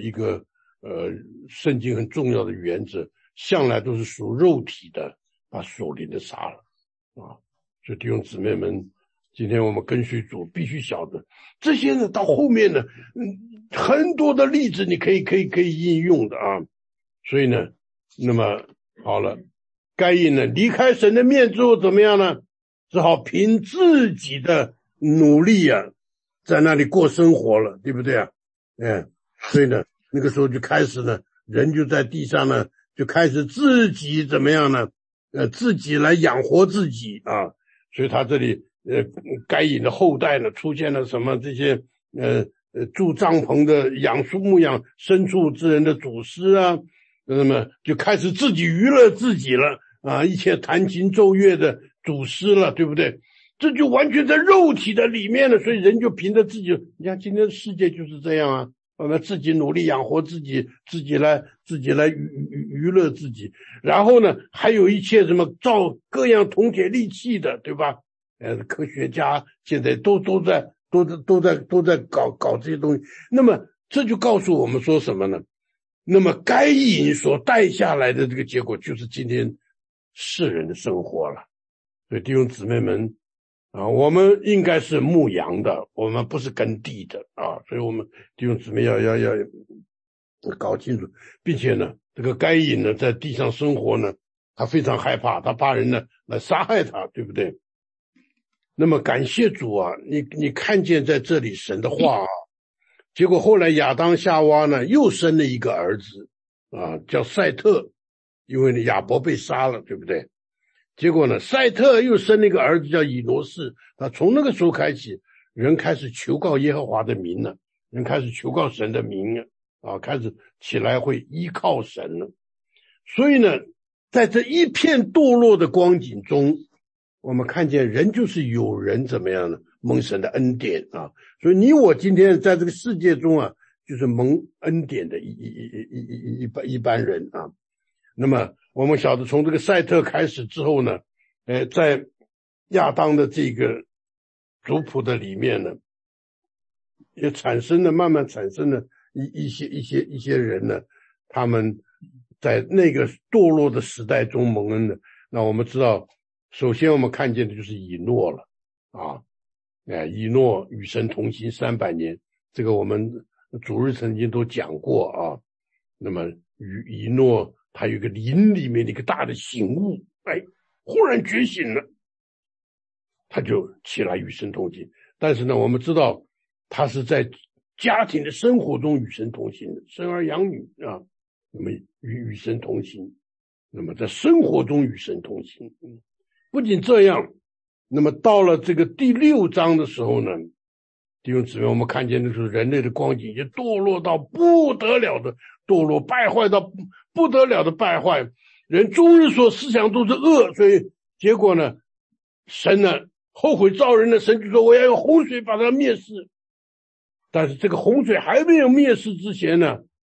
A: 圣经很重要的原则，向来都是属肉体的把属灵的杀了啊。所以弟兄姊妹们，今天我们跟随主必须晓得这些呢，到后面呢很多的例子你可以应用的啊。所以呢，那么好了，该隐呢离开神的面之后怎么样呢？只好凭自己的努力啊在那里过生活了，对不对啊？所以呢那个时候就开始呢，人就在地上呢就开始自己怎么样呢自己来养活自己啊。所以他这里该隐的后代呢出现了什么这些住帐篷的牧养牲畜之人的祖师啊，那么就开始自己娱乐自己了啊，一切弹琴奏乐的祖师了，对不对？这就完全在肉体的里面了。所以人就凭着自己，你看今天的世界就是这样啊，我们自己努力养活自己，自己来娱乐自己。然后呢还有一切什么造各样铜铁利器的，对吧？科学家现在都在搞这些东西。那么这就告诉我们说什么呢？那么该隐所带下来的这个结果就是今天世人的生活了。所以弟兄姊妹们啊，我们应该是牧羊的，我们不是耕地的啊。所以我们弟兄姊妹要搞清楚，并且呢这个该隐呢在地上生活呢，他非常害怕，他怕人呢来杀害他，对不对？那么感谢主啊，你看见在这里神的话啊。结果后来亚当夏娃呢又生了一个儿子啊，叫赛特，因为亚伯被杀了，对不对？结果呢赛特又生了一个儿子叫以挪士。从那个时候开始，人开始求告耶和华的名了，人开始求告神的名啊，开始起来会依靠神了。所以呢在这一片堕落的光景中，我们看见人就是有人怎么样呢？蒙神的恩典啊。所以你我今天在这个世界中啊，就是蒙恩典的一般人啊。那么我们晓得从这个赛特开始之后呢，在亚当的这个族谱的里面呢，也慢慢产生了一些人呢，他们在那个堕落的时代中蒙恩的。那我们知道，首先我们看见的就是以诺了啊。以诺与神同行300年，这个我们主日曾经都讲过啊。那么以诺他有一个灵里面的一个大的醒悟，忽然觉醒了，他就起来与神同行。但是呢我们知道他是在家庭的生活中与神同行的，生儿养女啊，那么与神同行，那么在生活中与神同行。不仅这样，那么到了这个第6章的时候呢，弟兄姊妹，我们看见的是人类的光景已经堕落到不得了的堕落，败坏到不得了的败坏，人终日所思想都是恶。所以结果呢，神呢后悔造人的神就说我要用洪水把它灭世。但是这个洪水还没有灭世之前呢，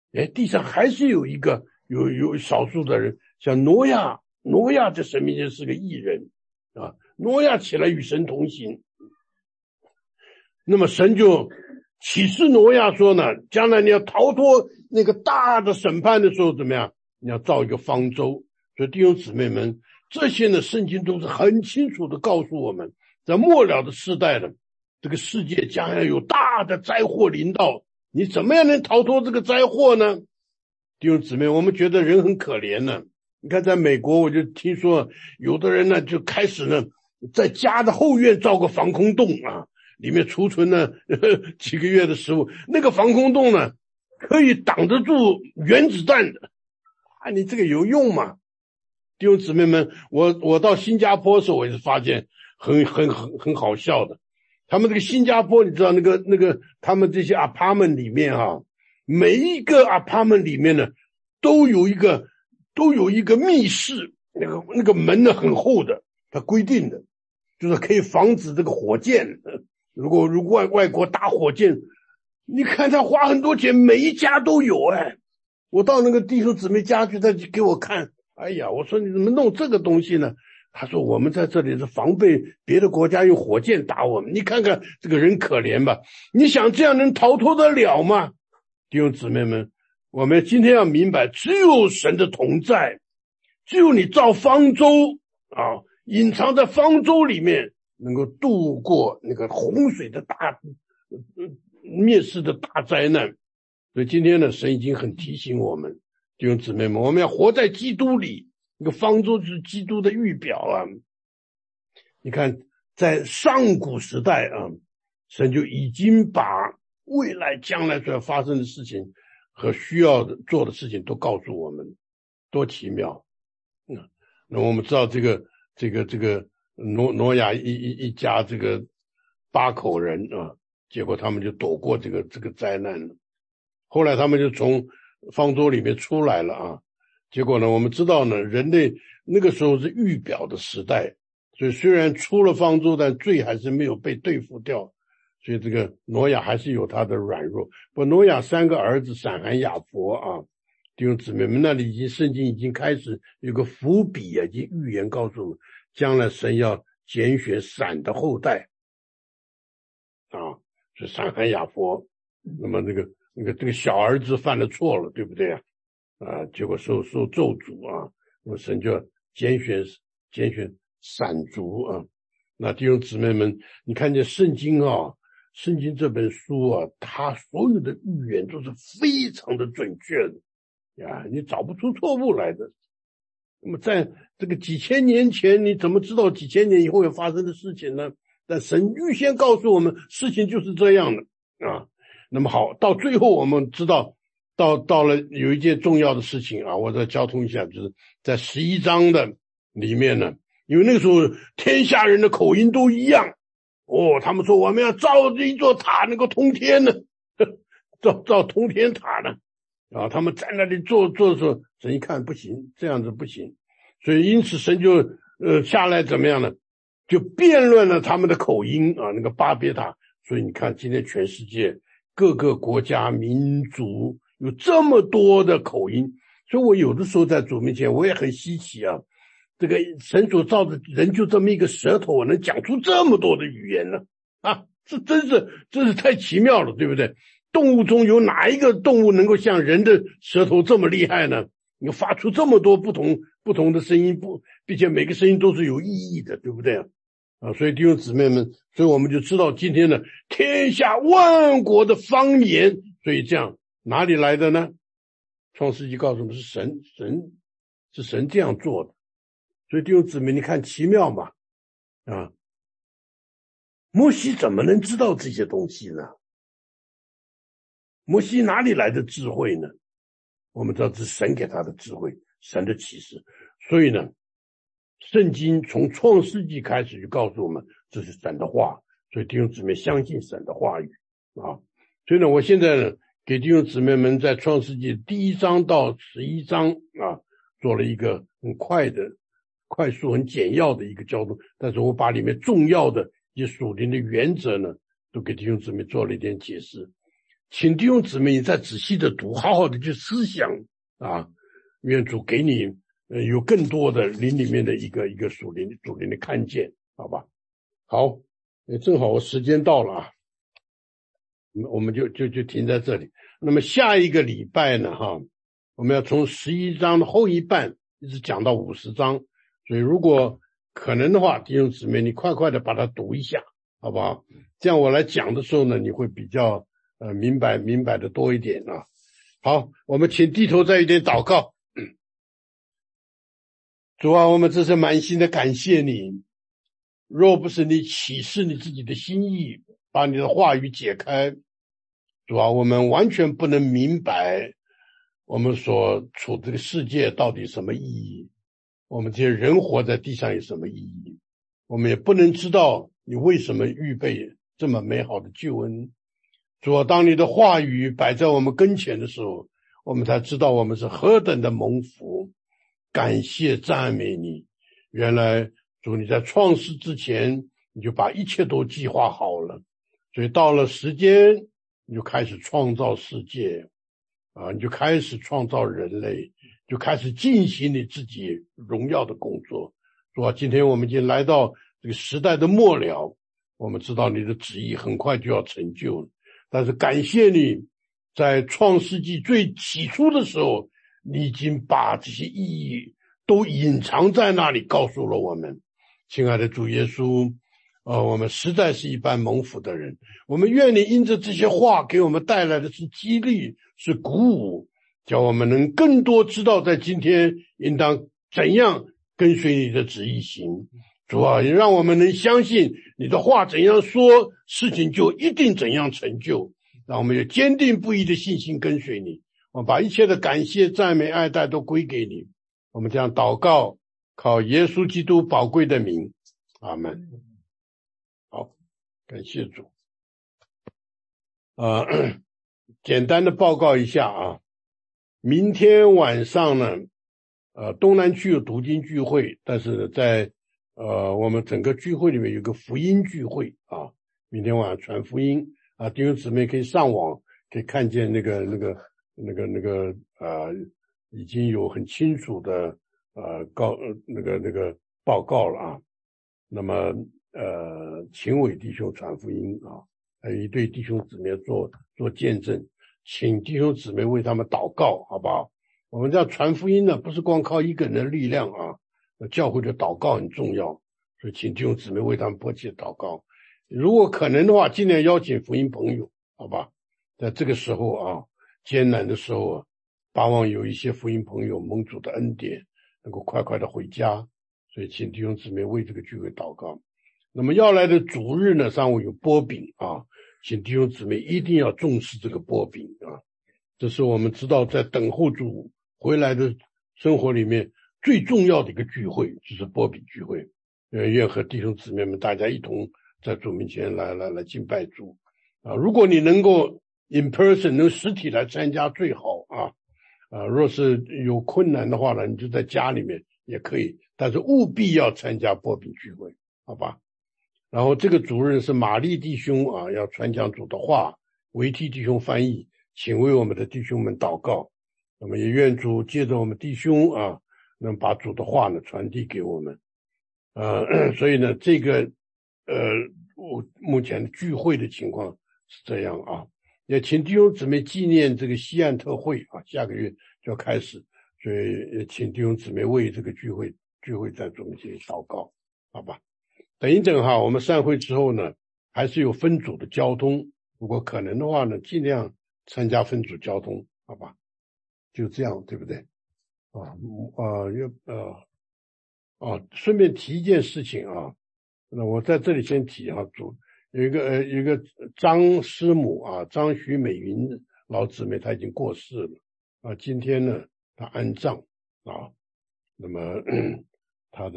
A: 地上还是有少数的人，像挪亚在神面前是个义人啊，挪亚起来与神同行。那么神就启示挪亚说呢，将来你要逃脱那个大的审判的时候怎么样？你要造一个方舟。所以弟兄姊妹们，这些呢圣经都是很清楚的告诉我们，在末了的世代呢，这个世界将要有大的灾祸临到，你怎么样能逃脱这个灾祸呢？弟兄姊妹，我们觉得人很可怜呢。你看在美国，我就听说有的人呢就开始呢在家的后院造个防空洞啊，里面储存了几个月的食物，那个防空洞呢可以挡得住原子弹的啊，你这个有用吗？弟兄姊妹们，我到新加坡的时候，我也是发现很好笑的。他们这个新加坡，你知道那个他们这些 apartment 里面啊，每一个 apartment 里面呢都有一个密室，那个门呢很厚的，它规定的就是可以防止这个火箭。如果外国打火箭，你看他花很多钱，每一家都有我到那个弟兄姊妹家去，他就给我看，哎呀，我说你怎么弄这个东西呢？他说我们在这里是防备别的国家用火箭打我们，你看看这个人可怜吧，你想这样能逃脱得了吗？弟兄姊妹们，我们今天要明白，只有神的同在，只有你造方舟啊，隐藏在方舟里面，能够度过那个洪水的灭世的大灾难。所以今天呢，神已经很提醒我们弟兄姊妹们，我们要活在基督里。那个方舟就是基督的预表啊！你看，在上古时代啊，神就已经把未来将来所要发生的事情和需要做的事情都告诉我们，多奇妙！那我们知道这个挪亚一家这个8口人啊，结果他们就躲过这个灾难了。后来他们就从方舟里面出来了啊。结果呢，我们知道呢，人类那个时候是预表的时代，所以虽然出了方舟，但罪还是没有被对付掉，所以这个挪亚还是有他的软弱。不，挪亚3个儿子闪、含、雅弗啊，弟兄姊妹们，那里圣经已经开始有个伏笔啊，已经预言告诉我们，将来神要拣选闪的后代啊，是闪、含、雅弗。那么这个小儿子犯了错了，对不对啊？结果受咒诅啊，那么神就要拣选闪族啊。那弟兄姊妹们，你看见圣经这本书啊，它所有的预言都是非常的准确的呀，你找不出错误来的。那么在这个几千年前，你怎么知道几千年以后会发生的事情呢？但神预先告诉我们，事情就是这样的啊。那么好，到最后我们知道到了有一件重要的事情啊，我再交通一下，就是在11章的里面呢，因为那个时候天下人的口音都一样他们说我们要造一座塔能够通天呢，造通天塔呢啊，他们在那里做的时候，神一看不行，这样子不行，所以因此神就下来怎么样呢？就辩论了他们的口音啊，那个巴别塔。所以你看今天全世界各个国家民族有这么多的口音，所以我有的时候在主面前我也很稀奇啊，这个神所造的人就这么一个舌头，能讲出这么多的语言呢啊，这真是太奇妙了，对不对？动物中有哪一个动物能够像人的舌头这么厉害呢？你发出这么多不同的声音，并且每个声音都是有意义的，对不对啊？所以弟兄姊妹们，所以我们就知道今天的天下万国的方言，所以这样哪里来的呢？创世纪告诉我们是神这样做的。所以弟兄姊妹，你看奇妙嘛啊！摩西怎么能知道这些东西呢？摩西哪里来的智慧呢？我们知道这是神给他的智慧，神的启示。所以呢，圣经从创世纪开始就告诉我们这是神的话，所以弟兄姊妹相信神的话语啊。所以呢，我现在呢给弟兄姊妹们在创世纪第1章到11章啊做了一个很快速很简要的一个交通，但是我把里面重要的一些属灵的原则呢都给弟兄姊妹做了一点解释。 请弟兄姊妹你再仔细的读，好好的去思想啊，愿主给你有更多的灵里面的一个属灵的看见，好吧？好，正好我时间到了啊，我们就停在这里。那么下一个礼拜呢，我们要从11章的后一半一直讲到50章，所以如果可能的话，弟兄姊妹你快快的把它读一下，好不好？这样我来讲的时候呢，你会比较明白的多一点啊。好，我们请低头再一点祷告。主啊，我们这是满心的感谢你，若不是你启示你自己的心意，把你的话语解开，主啊，我们完全不能明白我们所处这个世界到底什么意义，我们这些人活在地上有什么意义，我们也不能知道你为什么预备这么美好的救恩。主啊，当你的话语摆在我们跟前的时候，我们才知道我们是何等的蒙福，感谢赞美你。原来主你在创世之前你就把一切都计划好了，所以到了时间你就开始创造世界你就开始创造人类，就开始进行你自己荣耀的工作。主啊，今天我们已经来到这个时代的末了，我们知道你的旨意很快就要成就了，但是感谢你在创世纪最起初的时候，你已经把这些意义都隐藏在那里告诉了我们。亲爱的主耶稣，我们实在是一般蒙福的人，我们愿你因着这些话给我们带来的是激励，是鼓舞，叫我们能更多知道在今天应当怎样跟随你的旨意行。主啊，也让我们能相信你的话怎样说，事情就一定怎样成就，让我们有坚定不移的信心跟随你。我们把一切的感谢赞美爱戴都归给你，我们这样祷告，靠耶稣基督宝贵的名，阿们。好，感谢主。简单的报告一下啊，明天晚上呢，东南区有读经聚会，但是在我们整个聚会里面有个福音聚会啊，明天晚上传福音啊，弟兄姊妹可以上网可以看见那个已经有很清楚的报告了啊。那么秦伟弟兄传福音啊，还有一对弟兄姊妹做见证，请弟兄姊妹为他们祷告，好不好？我们这样传福音呢，不是光靠一个人的力量啊，教会的祷告很重要，所以请弟兄姊妹为他们迫切祷告。如果可能的话，尽量邀请福音朋友，好吧？在这个时候啊，艰难的时候啊，盼望有一些福音朋友蒙主的恩典，能够快快的回家。所以请弟兄姊妹为这个聚会祷告。那么要来的主日呢，上午有擘饼啊，请弟兄姊妹一定要重视这个擘饼啊。这是我们知道在等候主回来的生活里面最重要的一个聚会，就是擘饼聚会。愿和弟兄姊妹们大家一同在主面前来敬拜主啊。如果你能够 in person 能实体来参加最好啊。若是有困难的话呢，你就在家里面也可以，但是务必要参加擘饼聚会，好吧？然后这个主任是玛丽弟兄啊，要传讲主的话，维替弟兄翻译，请为我们的弟兄们祷告。那么也愿主借着我们弟兄啊，能把主的话呢传递给我们。所以呢，这个我目前的聚会的情况是这样啊。也请弟兄姊妹纪念这个西岸特会啊，下个月就要开始，所以也请弟兄姊妹为这个聚会在主面前祷告，好吧？等一等哈，我们散会之后呢，还是有分组的交通，如果可能的话呢，尽量参加分组交通，好吧？就这样，对不对？顺便提一件事情啊，那我在这里先提啊，有一个张师母啊，张徐美云老姊妹，她已经过世了啊。今天呢，她安葬啊。那么她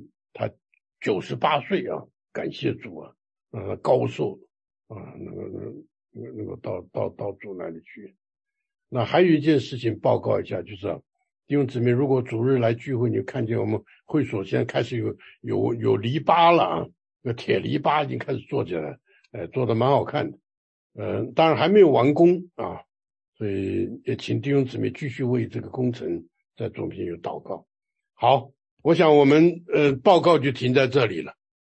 A: 98岁啊，感谢主啊，让她高寿啊，能够到主那里去。那还有一件事情报告一下，就是弟兄姊妹，如果主日来聚会，你看见我们会所现在开始有篱笆了啊。那铁篱笆已经开始做起来，做得蛮好看的。 当然还没有完工啊，所以也请弟兄姊妹继续为这个工程在众朋友祷告。好，我想我们报告就停在这里了。